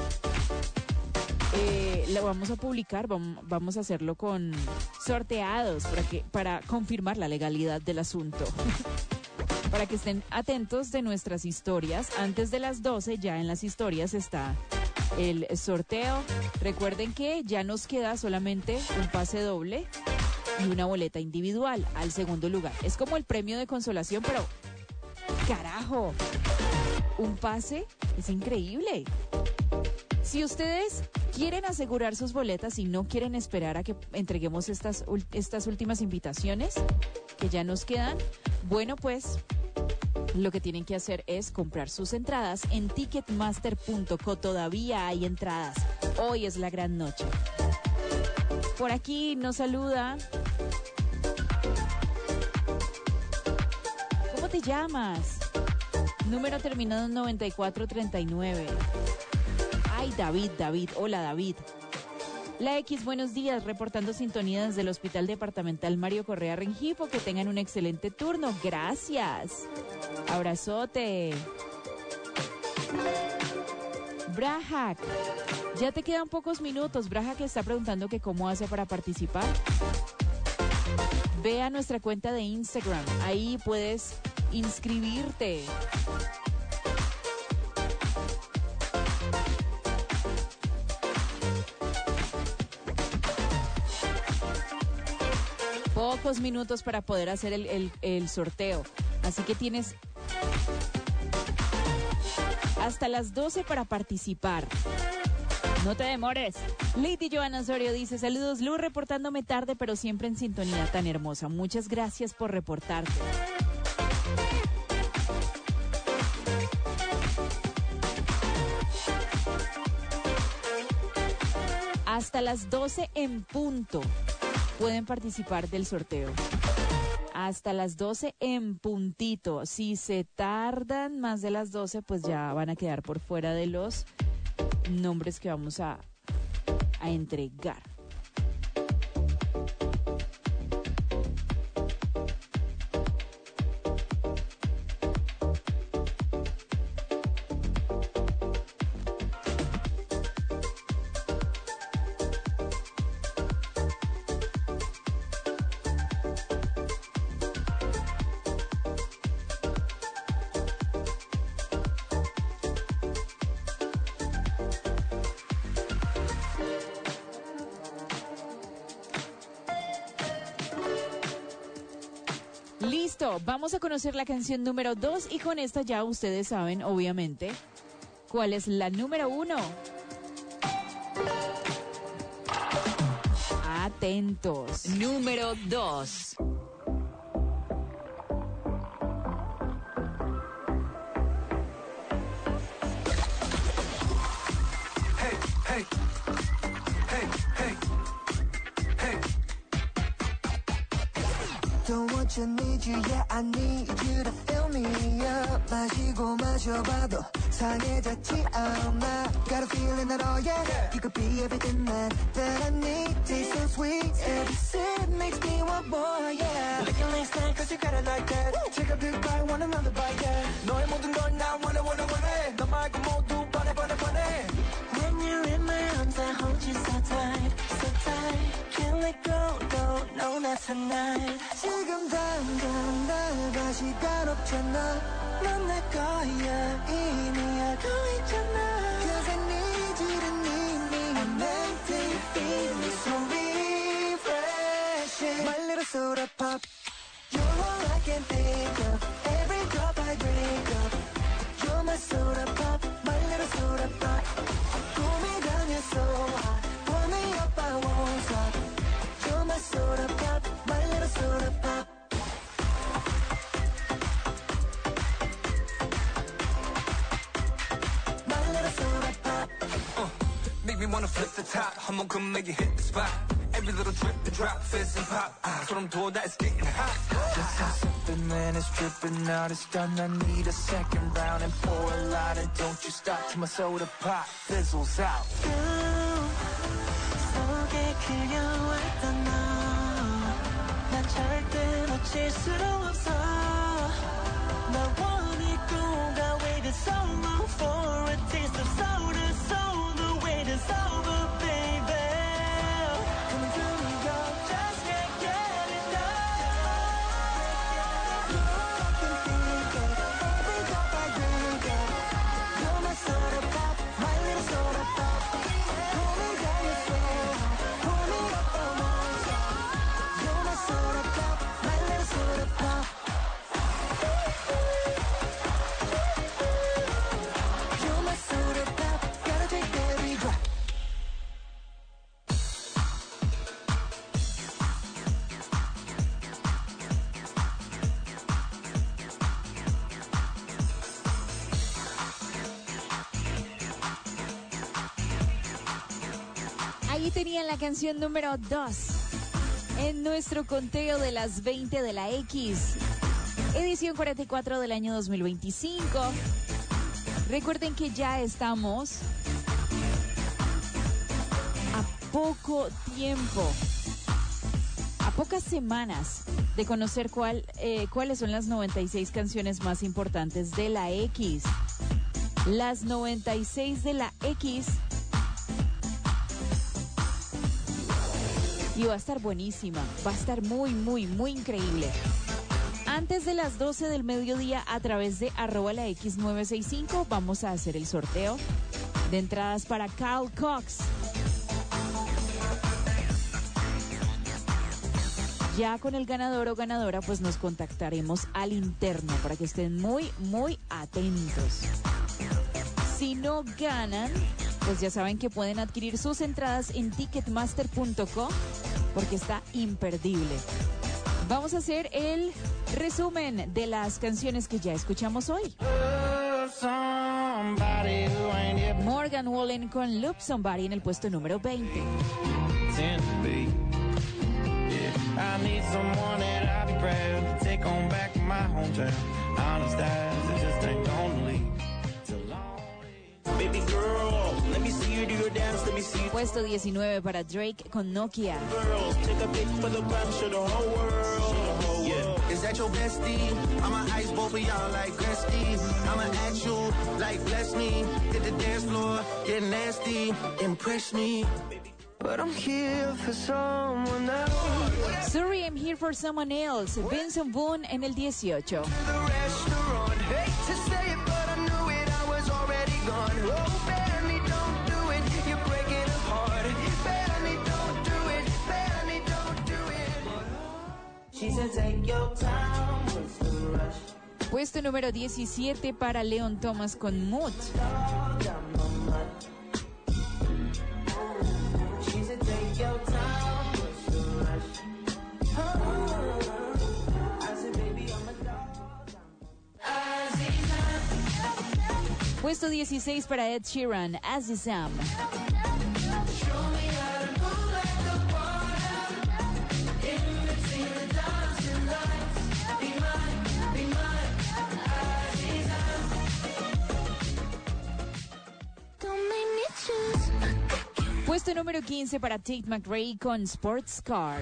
Eh, lo vamos a publicar, vamos, vamos a hacerlo con sorteados para que para confirmar la legalidad del asunto. Para que estén atentos de nuestras historias. Antes de las doce ya en las historias está el sorteo. Recuerden que ya nos queda solamente un pase doble y una boleta individual al segundo lugar. Es como el premio de consolación, pero ¡carajo! Un pase es increíble. Si ustedes quieren asegurar sus boletas y no quieren esperar a que entreguemos estas, estas últimas invitaciones que ya nos quedan, bueno, pues lo que tienen que hacer es comprar sus entradas en ticketmaster punto co. Todavía hay entradas. Hoy es la gran noche. Por aquí nos saluda. ¿Cómo te llamas? Número terminado en noventa y cuatro treinta y nueve. Ay, David, David. Hola, David. La X, buenos días. Reportando sintonía desde el Hospital Departamental Mario Correa Rengifo. Que tengan un excelente turno. Gracias. Abrazote. Brajak. Ya te quedan pocos minutos. Brajak está preguntando que cómo hace para participar. Ve a nuestra cuenta de Instagram. Ahí puedes inscribirte. Pocos minutos para poder hacer el, el, el sorteo. Así que tienes hasta las doce para participar. No te demores. Lady Joana Osorio dice, saludos Lu, reportándome tarde, pero siempre en sintonía tan hermosa. Muchas gracias por reportarte. Hasta las doce en punto pueden participar del sorteo. Hasta las doce en puntito. Si se tardan más de las doce, pues ya van a quedar por fuera de los nombres que vamos a, a entregar. Listo, vamos a conocer la canción número dos y con esta ya ustedes saben, obviamente, cuál es la número uno. Atentos. Número dos. Hey, hey, hey, hey, hey. Don't want you, need you, yeah, I need you to feel me up 마시고 마셔봐도 상해졌지 않아 Got a feeling that oh yeah You could be everything that, that I need Taste so sweet Every sip makes me want more yeah Licking last night cause you got it like that Take a big bite want another bite yeah 너의 모든 걸 나 원해 원해 원해 너 말고 모두 뻔해 뻔해 뻔해 When you're in my arms I hold you so tight So tight Can't let go go no not tonight 지금 당장 나가 시간 없잖아 넌 내 거야 이미 알고 있잖아 Cause I need you to need me I'm empty feeling so refreshing My little soda pop You're all I can think of Every drop I drink up You're my soda pop My little soda pop Cool me down you're so hot Pour me up I won't stop You're my soda pop My little soda pop Make me wanna flip the top 한번 come make it hit the spot Every little drip and drop fizz and pop 아, 소름 돋아 it's getting hot Just a sipping man it's dripping out It's done I need a second round And pour a lot and don't you stop Till my soda pop fizzles out 속에 그려왔던 너난 절대 놓칠 수 없어 나 원했고 I waited so long for a taste of soda So the wait is over baby Coming to me yo just can't get enough You're all I can think of Every drop I drink of You're my soda pop My little soda pop Pull me down your soul Pull me up on one side You're my soda pop My little soda pop You're my soda pop Gotta take every drop Ahí tenían la canción número dos en nuestro conteo de las veinte de la X, edición cuarenta y cuatro del año dos mil veinticinco. Recuerden que ya estamos a poco tiempo, a pocas semanas de conocer cuál, eh, cuáles son las noventa y seis canciones más importantes de la X. Las noventa y seis de la X. Y va a estar buenísima, va a estar muy, muy, muy increíble. Antes de las doce del mediodía, a través de arroba la X nueve seis cinco, vamos a hacer el sorteo de entradas para Carl Cox. Ya con el ganador o ganadora, pues nos contactaremos al interno para que estén muy, muy atentos. Si no ganan, pues ya saben que pueden adquirir sus entradas en ticketmaster punto com porque está imperdible. Vamos a hacer el resumen de las canciones que ya escuchamos hoy. Morgan Wallen con Love Somebody en el puesto número veinte. I need someone that I'll be proud to take on back in my hometown. Honest eyes, it just ain't gonna leave. Baby girl, let me see you do your dance, let me see you Puesto diecinueve para Drake con Nokia. girls. Take a pic for the gram, show the whole world. Yeah. Is that your bestie? I'ma ice both of y'all like Gretzky. I'ma at you like bless me. Hit the dance floor, get nasty, impress me. But I'm here for someone else. Sorry, I'm here for someone else. Benson Boone en el dieciocho. The restaurant, hate to say it, but I knew it. I was already gone. Oh, Benny, don't do it. You're breaking apart. Benny, don't do it. Benny, don't do it. She said, take your time, what's the rush? Puesto número diecisiete para Leon Thomas con Mood. Dog, I'm no much. She said, take your time, what's the rush? I said, baby, I'm a dog. Puesto dieciséis para Ed Sheeran, Azizam. número quince para Tate McRae con Sports Car.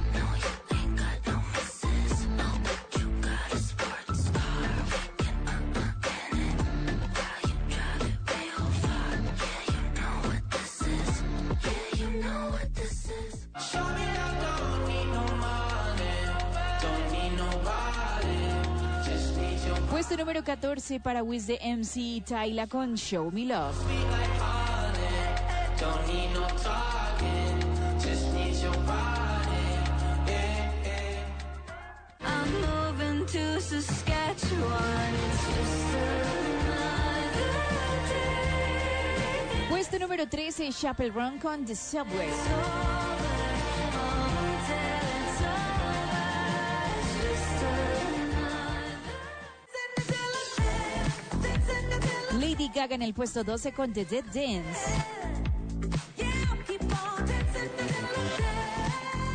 Puesto número catorce para Wiz de M C y Tyla con Show Me Love. I'm moving to Saskatchewan. It's just another day. Puesto número trece, Chappell Roan con The Subway. It's over until it's over. It's just another. Lady Gaga en el puesto doce con The Dead Dance. Yeah, keep on dancing until it's dead.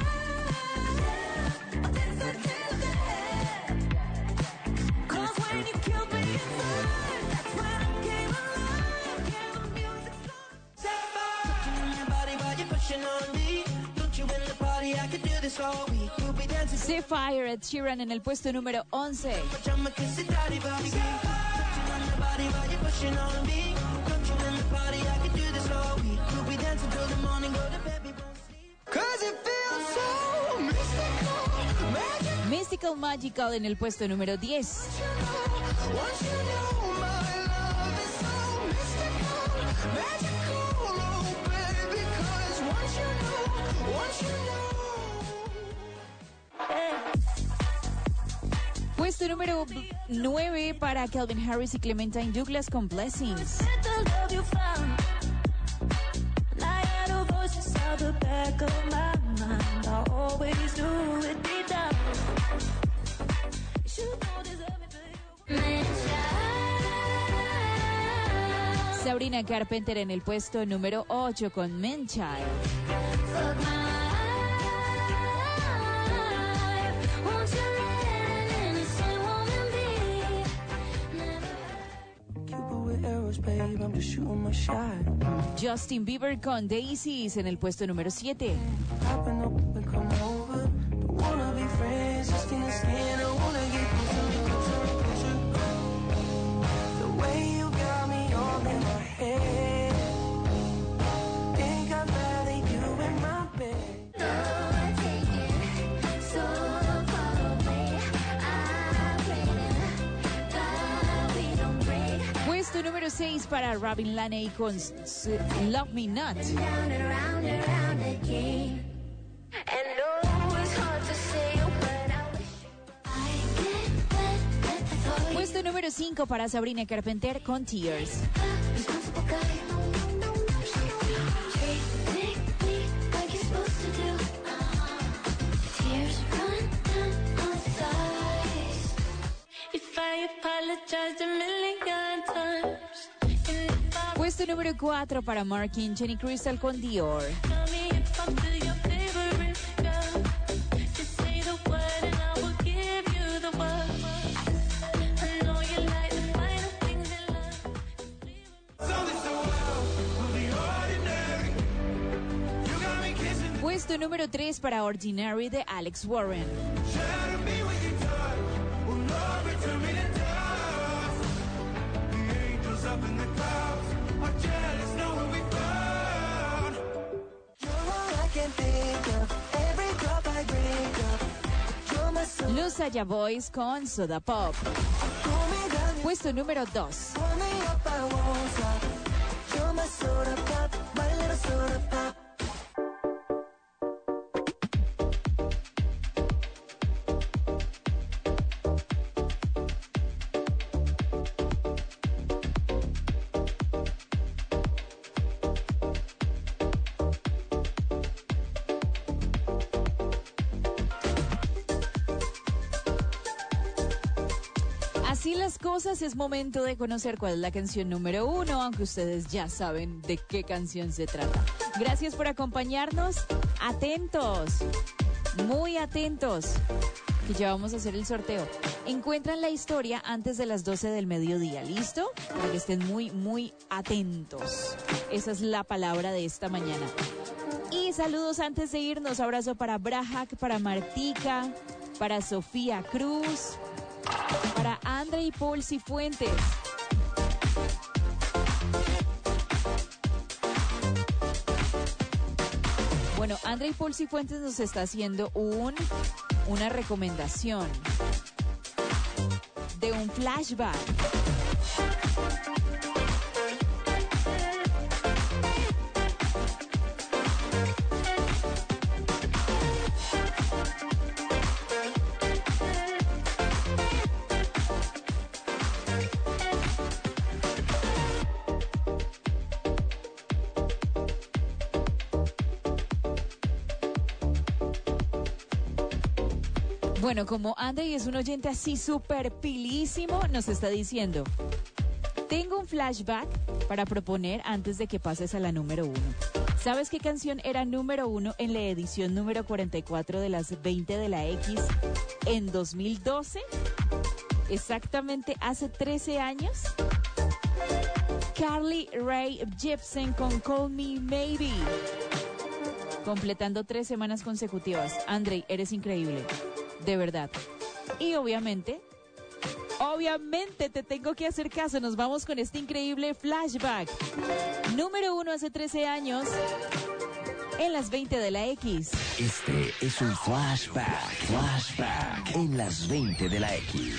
Oh, dance until it's dead. 'Cause when you killed me inside, that's when I came alive. Yeah, the music's on. Touching on your body while you're pushing on me. Don't you in the party? I could do this all week. We'll be dancing. Sapphire, Ed Sheeran en el puesto número once. I'ma kiss it, daddy, body. Touching on your body while you're pushing on me. Don't you in the party? I could do this all week. We'll be dancing till the morning, go to bed, we won't sleep. 'Cause it feels so mystical, magic. Mystical Magical en el puesto número diez. Once you know my love is so mystical, magical, oh baby. 'Cause once you know, once you know. Puesto número nueve para Calvin Harris y Clementine Douglas con Blessings. The love you found. I had a voice inside the back of my mind. I always knew it'd be down. You don't deserve it, but you. Sabrina Carpenter en el puesto número ocho con Man Child. Fuck my life. Won't you let an innocent woman be? Never. Cupid with arrows, babe, I'm just shooting my shot. Justin Bieber con Daisies en el puesto número siete. Popping up and come over. Don't wanna be friends, just skin to skin. I wanna get closer, closer, closer. The way you got me all in my head. Think I'd rather you in my bed. Though I take it so far away, I pray that we don't break. Puesto número seis para Robin Laney con S- S- Love Me Not. Down and around and around again. And oh, it's hard to say, but I wish I get wet, wet before you. Puesto número cinco para Sabrina Carpenter con Tears. Responsible guy. Treat me like you're supposed to do. Tears run down my thighs. If I apologize a million times, and if I Puesto número cuatro para Mark Kinchen y Crystal con Dior. tell me if I'm still your favorite girl, just say the word and I will give you the word. I know you like the finer things in love. Puesto número tres para Ordinary de Alex Warren. Los Aya Boys con Soda Pop. Puesto número dos. Así las cosas, es momento de conocer cuál es la canción número uno, aunque ustedes ya saben de qué canción se trata. Gracias por acompañarnos. Atentos, muy atentos, que ya vamos a hacer el sorteo. Encuentran la historia antes de las doce del mediodía, ¿listo? Para que estén muy, muy atentos. Esa es la palabra de esta mañana. Y saludos antes de irnos. Abrazo para Brajak, para Martica, para Sofía Cruz, para André y Paul Cifuentes. Bueno, André y Paul Cifuentes nos está haciendo un, una recomendación de un flashback. Bueno, como André es un oyente así súper pilísimo, nos está diciendo, tengo un flashback para proponer antes de que pases a la número uno. ¿Sabes qué canción era número uno en la edición número cuarenta y cuatro de las veinte de la X en dos mil doce? Exactamente hace trece años. Carly Rae Jepsen con Call Me Maybe. Completando tres semanas consecutivas. André, eres increíble. De verdad. Y obviamente, obviamente te tengo que hacer caso. Nos vamos con este increíble flashback. Número uno hace trece años en las veinte de la X. Este es un flashback. Flashback en las veinte de la X.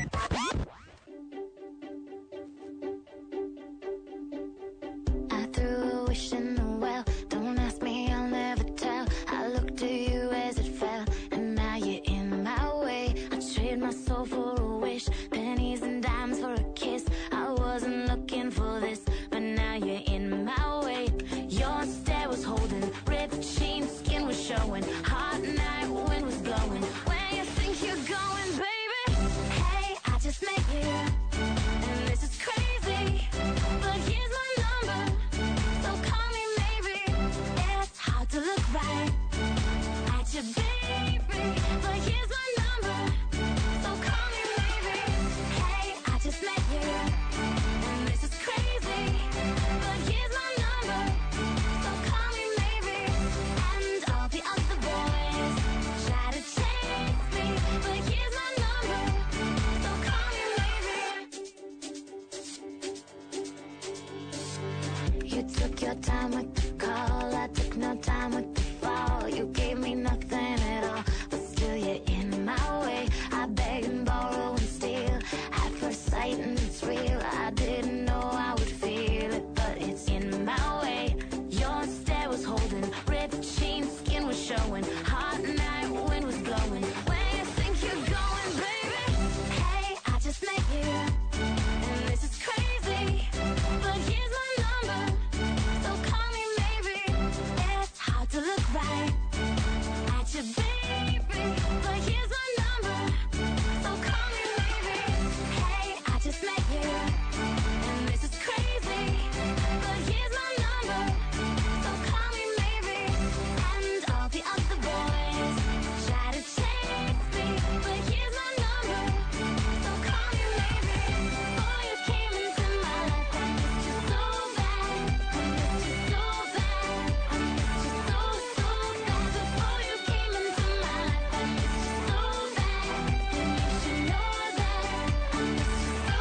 I threw a wish in the well. Don't ask me, I'll never tell. I looked at you as it fell, and now you're in my way. I trade my soul for a wish, pennies and dimes for a kiss. I wasn't looking for this, but now you're in my way. Your stare was holding, ripped jeans, skin was showing. Hot night, wind was blowing. Where you think you're going, baby? Hey, I just met you, and this is crazy, but here's my number, so call me maybe. It's hard to look right at you, baby, but here's my number, so call me maybe. Hey, I just met you, and this is crazy, but here's my number, so call me maybe. And all the other boys try to chase me, but here's my number, so call me maybe. You took your time with the call, I took no time with the fall. You gave me nothing at all, but still you're in my way. I beg and borrow and steal at first sight, and it's real. I didn't know I would feel it, but it's in my way. Your stare was holding, ripped jeans, skin was showing. Hot night, wind was blowing. Where you think you're going, baby? Hey, I just met you, and this is crazy, but here's my number, so call me maybe. It's hard to look right at you, baby, but here's my number, so call me maybe. Hey, I just met you, and this is crazy, but here's my number, so call me maybe. And all the other boys try to chase me, but here's my number, so call me maybe. Boy, you came into my life, I missed you so bad, I missed you so bad, I missed you so, so bad. Before you came into my life, I missed you so bad, and you should know that I missed you so,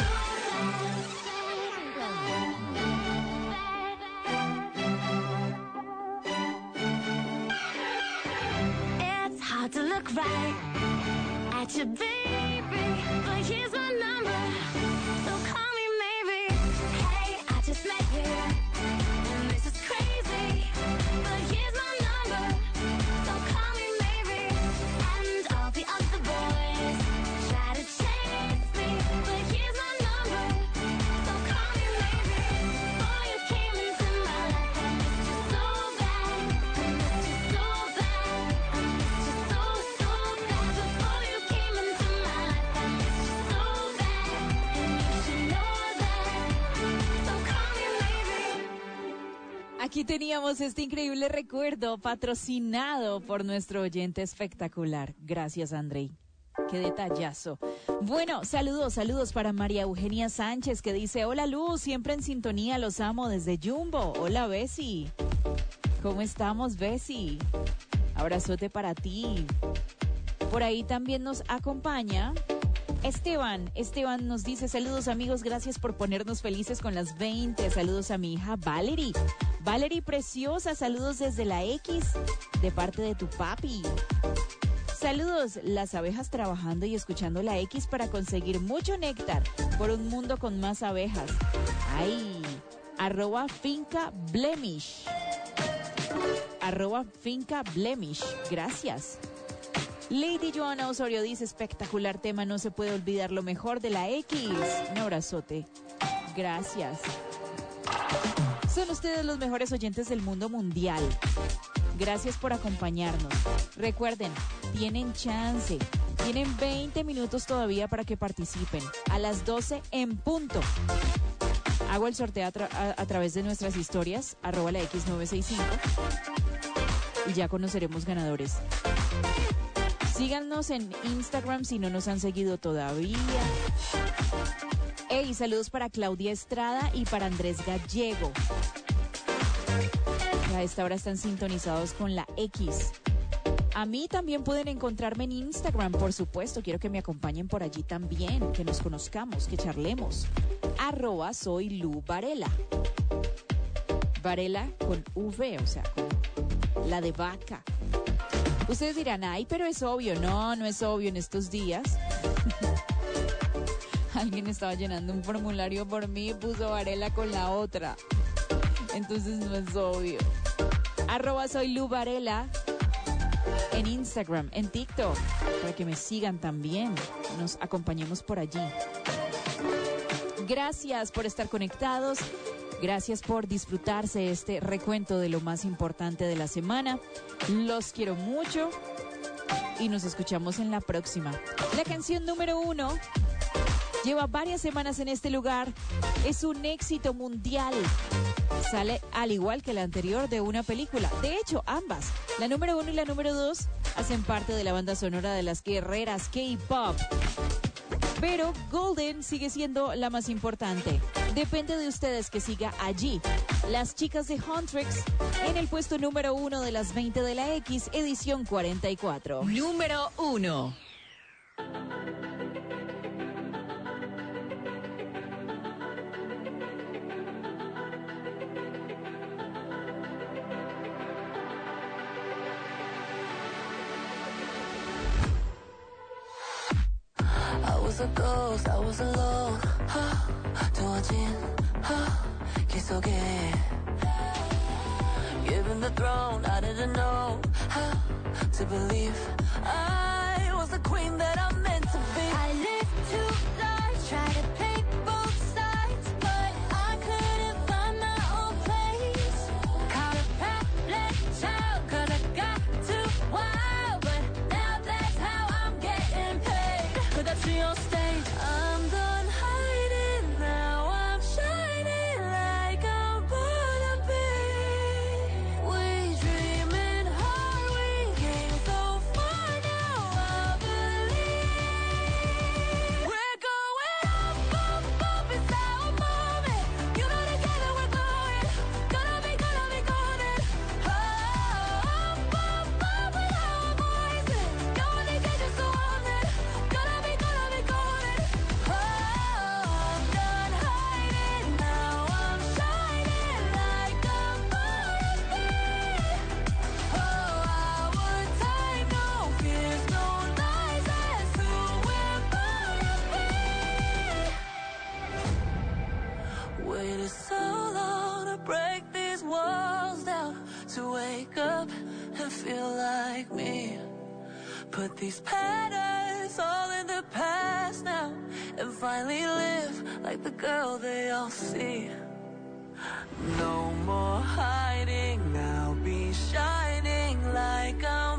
so bad. It's hard to look right at you, baby, but here's my number, so call me maybe. Hey, I just met you, and this is crazy, but here's my number, so call me maybe. And all the other boys try to chase me, but here's my number, so call me maybe. Boy, you came into my life, I missed you so bad, I missed you so bad, I missed you so, so bad. Before you came into my life, I missed you so bad, and you should know that, so call me maybe. Aquí teníamos este increíble recuerdo patrocinado por nuestro oyente espectacular. Gracias, André. Qué detallazo. Bueno, saludos, saludos para María Eugenia Sánchez, que dice, hola Luz, siempre en sintonía, los amo desde Jumbo. Hola Bessie. ¿Cómo estamos, Bessie? Abrazote para ti. Por ahí también nos acompaña Esteban. Esteban nos dice, saludos amigos, gracias por ponernos felices con las veinte. Saludos a mi hija Valerie. Valerie preciosa, saludos desde la X, de parte de tu papi. Saludos, las abejas trabajando y escuchando la X para conseguir mucho néctar por un mundo con más abejas. Ay, arroba finca blemish. Arroba finca blemish. Gracias. Lady Joana Osorio dice, espectacular tema, no se puede olvidar lo mejor de la X. Un abrazote. Gracias. Son ustedes los mejores oyentes del mundo mundial. Gracias por acompañarnos. Recuerden, tienen chance. Tienen veinte minutos todavía para que participen. A las doce en punto. Hago el sorteo a, tra- a, a través de nuestras historias, arroba la X nueve seis cinco. Y ya conoceremos ganadores. Síganos en Instagram si no nos han seguido todavía. Hey, saludos para Claudia Estrada y para Andrés Gallego. A esta hora están sintonizados con la X. A mí también pueden encontrarme en Instagram, por supuesto. Quiero que me acompañen por allí también, que nos conozcamos, que charlemos. Arroba soy Lu Varela. Varela con V, o sea, con la de vaca. Ustedes dirán, ay, pero es obvio. No, no es obvio en estos días. Alguien estaba llenando un formulario por mí y puso Varela con la otra. Entonces no es obvio. Arroba soy Lu Varela en Instagram, en TikTok, para que me sigan también. Nos acompañemos por allí. Gracias por estar conectados. Gracias por disfrutarse este recuento de lo más importante de la semana. Los quiero mucho y nos escuchamos en la próxima. La canción número uno lleva varias semanas en este lugar. Es un éxito mundial. Sale al igual que la anterior de una película. De hecho, ambas, la número uno y la número dos, hacen parte de la banda sonora de las guerreras K-pop. Pero Golden sigue siendo la más importante. Depende de ustedes que siga allí. Las chicas de Huntrix en el puesto número uno de las veinte de la X, edición cuarenta y cuatro. Número uno. I was a ghost, I was alone. 두어진 길 속에 Given the throne, I didn't know how to believe I was the queen that I'm meant to be. I lived two lives, tried to play both sides, but I couldn't find my own place. Caught a prattling child, cause I got too wild, but now that's how I'm getting paid. Cause that's your stage. I'm done hiding now, I'm shining like I'm born to be. We dreaming hard, we came so far, now I believe. We're going up, up, up, it's our moment. You know together we're going, gonna be, gonna be golden. Up, up, up with our voices. Going together so often, gonna be, gonna be golden. Oh, I'm done hiding now, I'm shining like I'm born to be. Oh, our time, no fears, no lies, that's who we're born to be. Waited so long to break these walls down, to wake up and feel like me. Put these patterns all in the past now, and finally live like the girl they all see. No more hiding now, be shining like I'm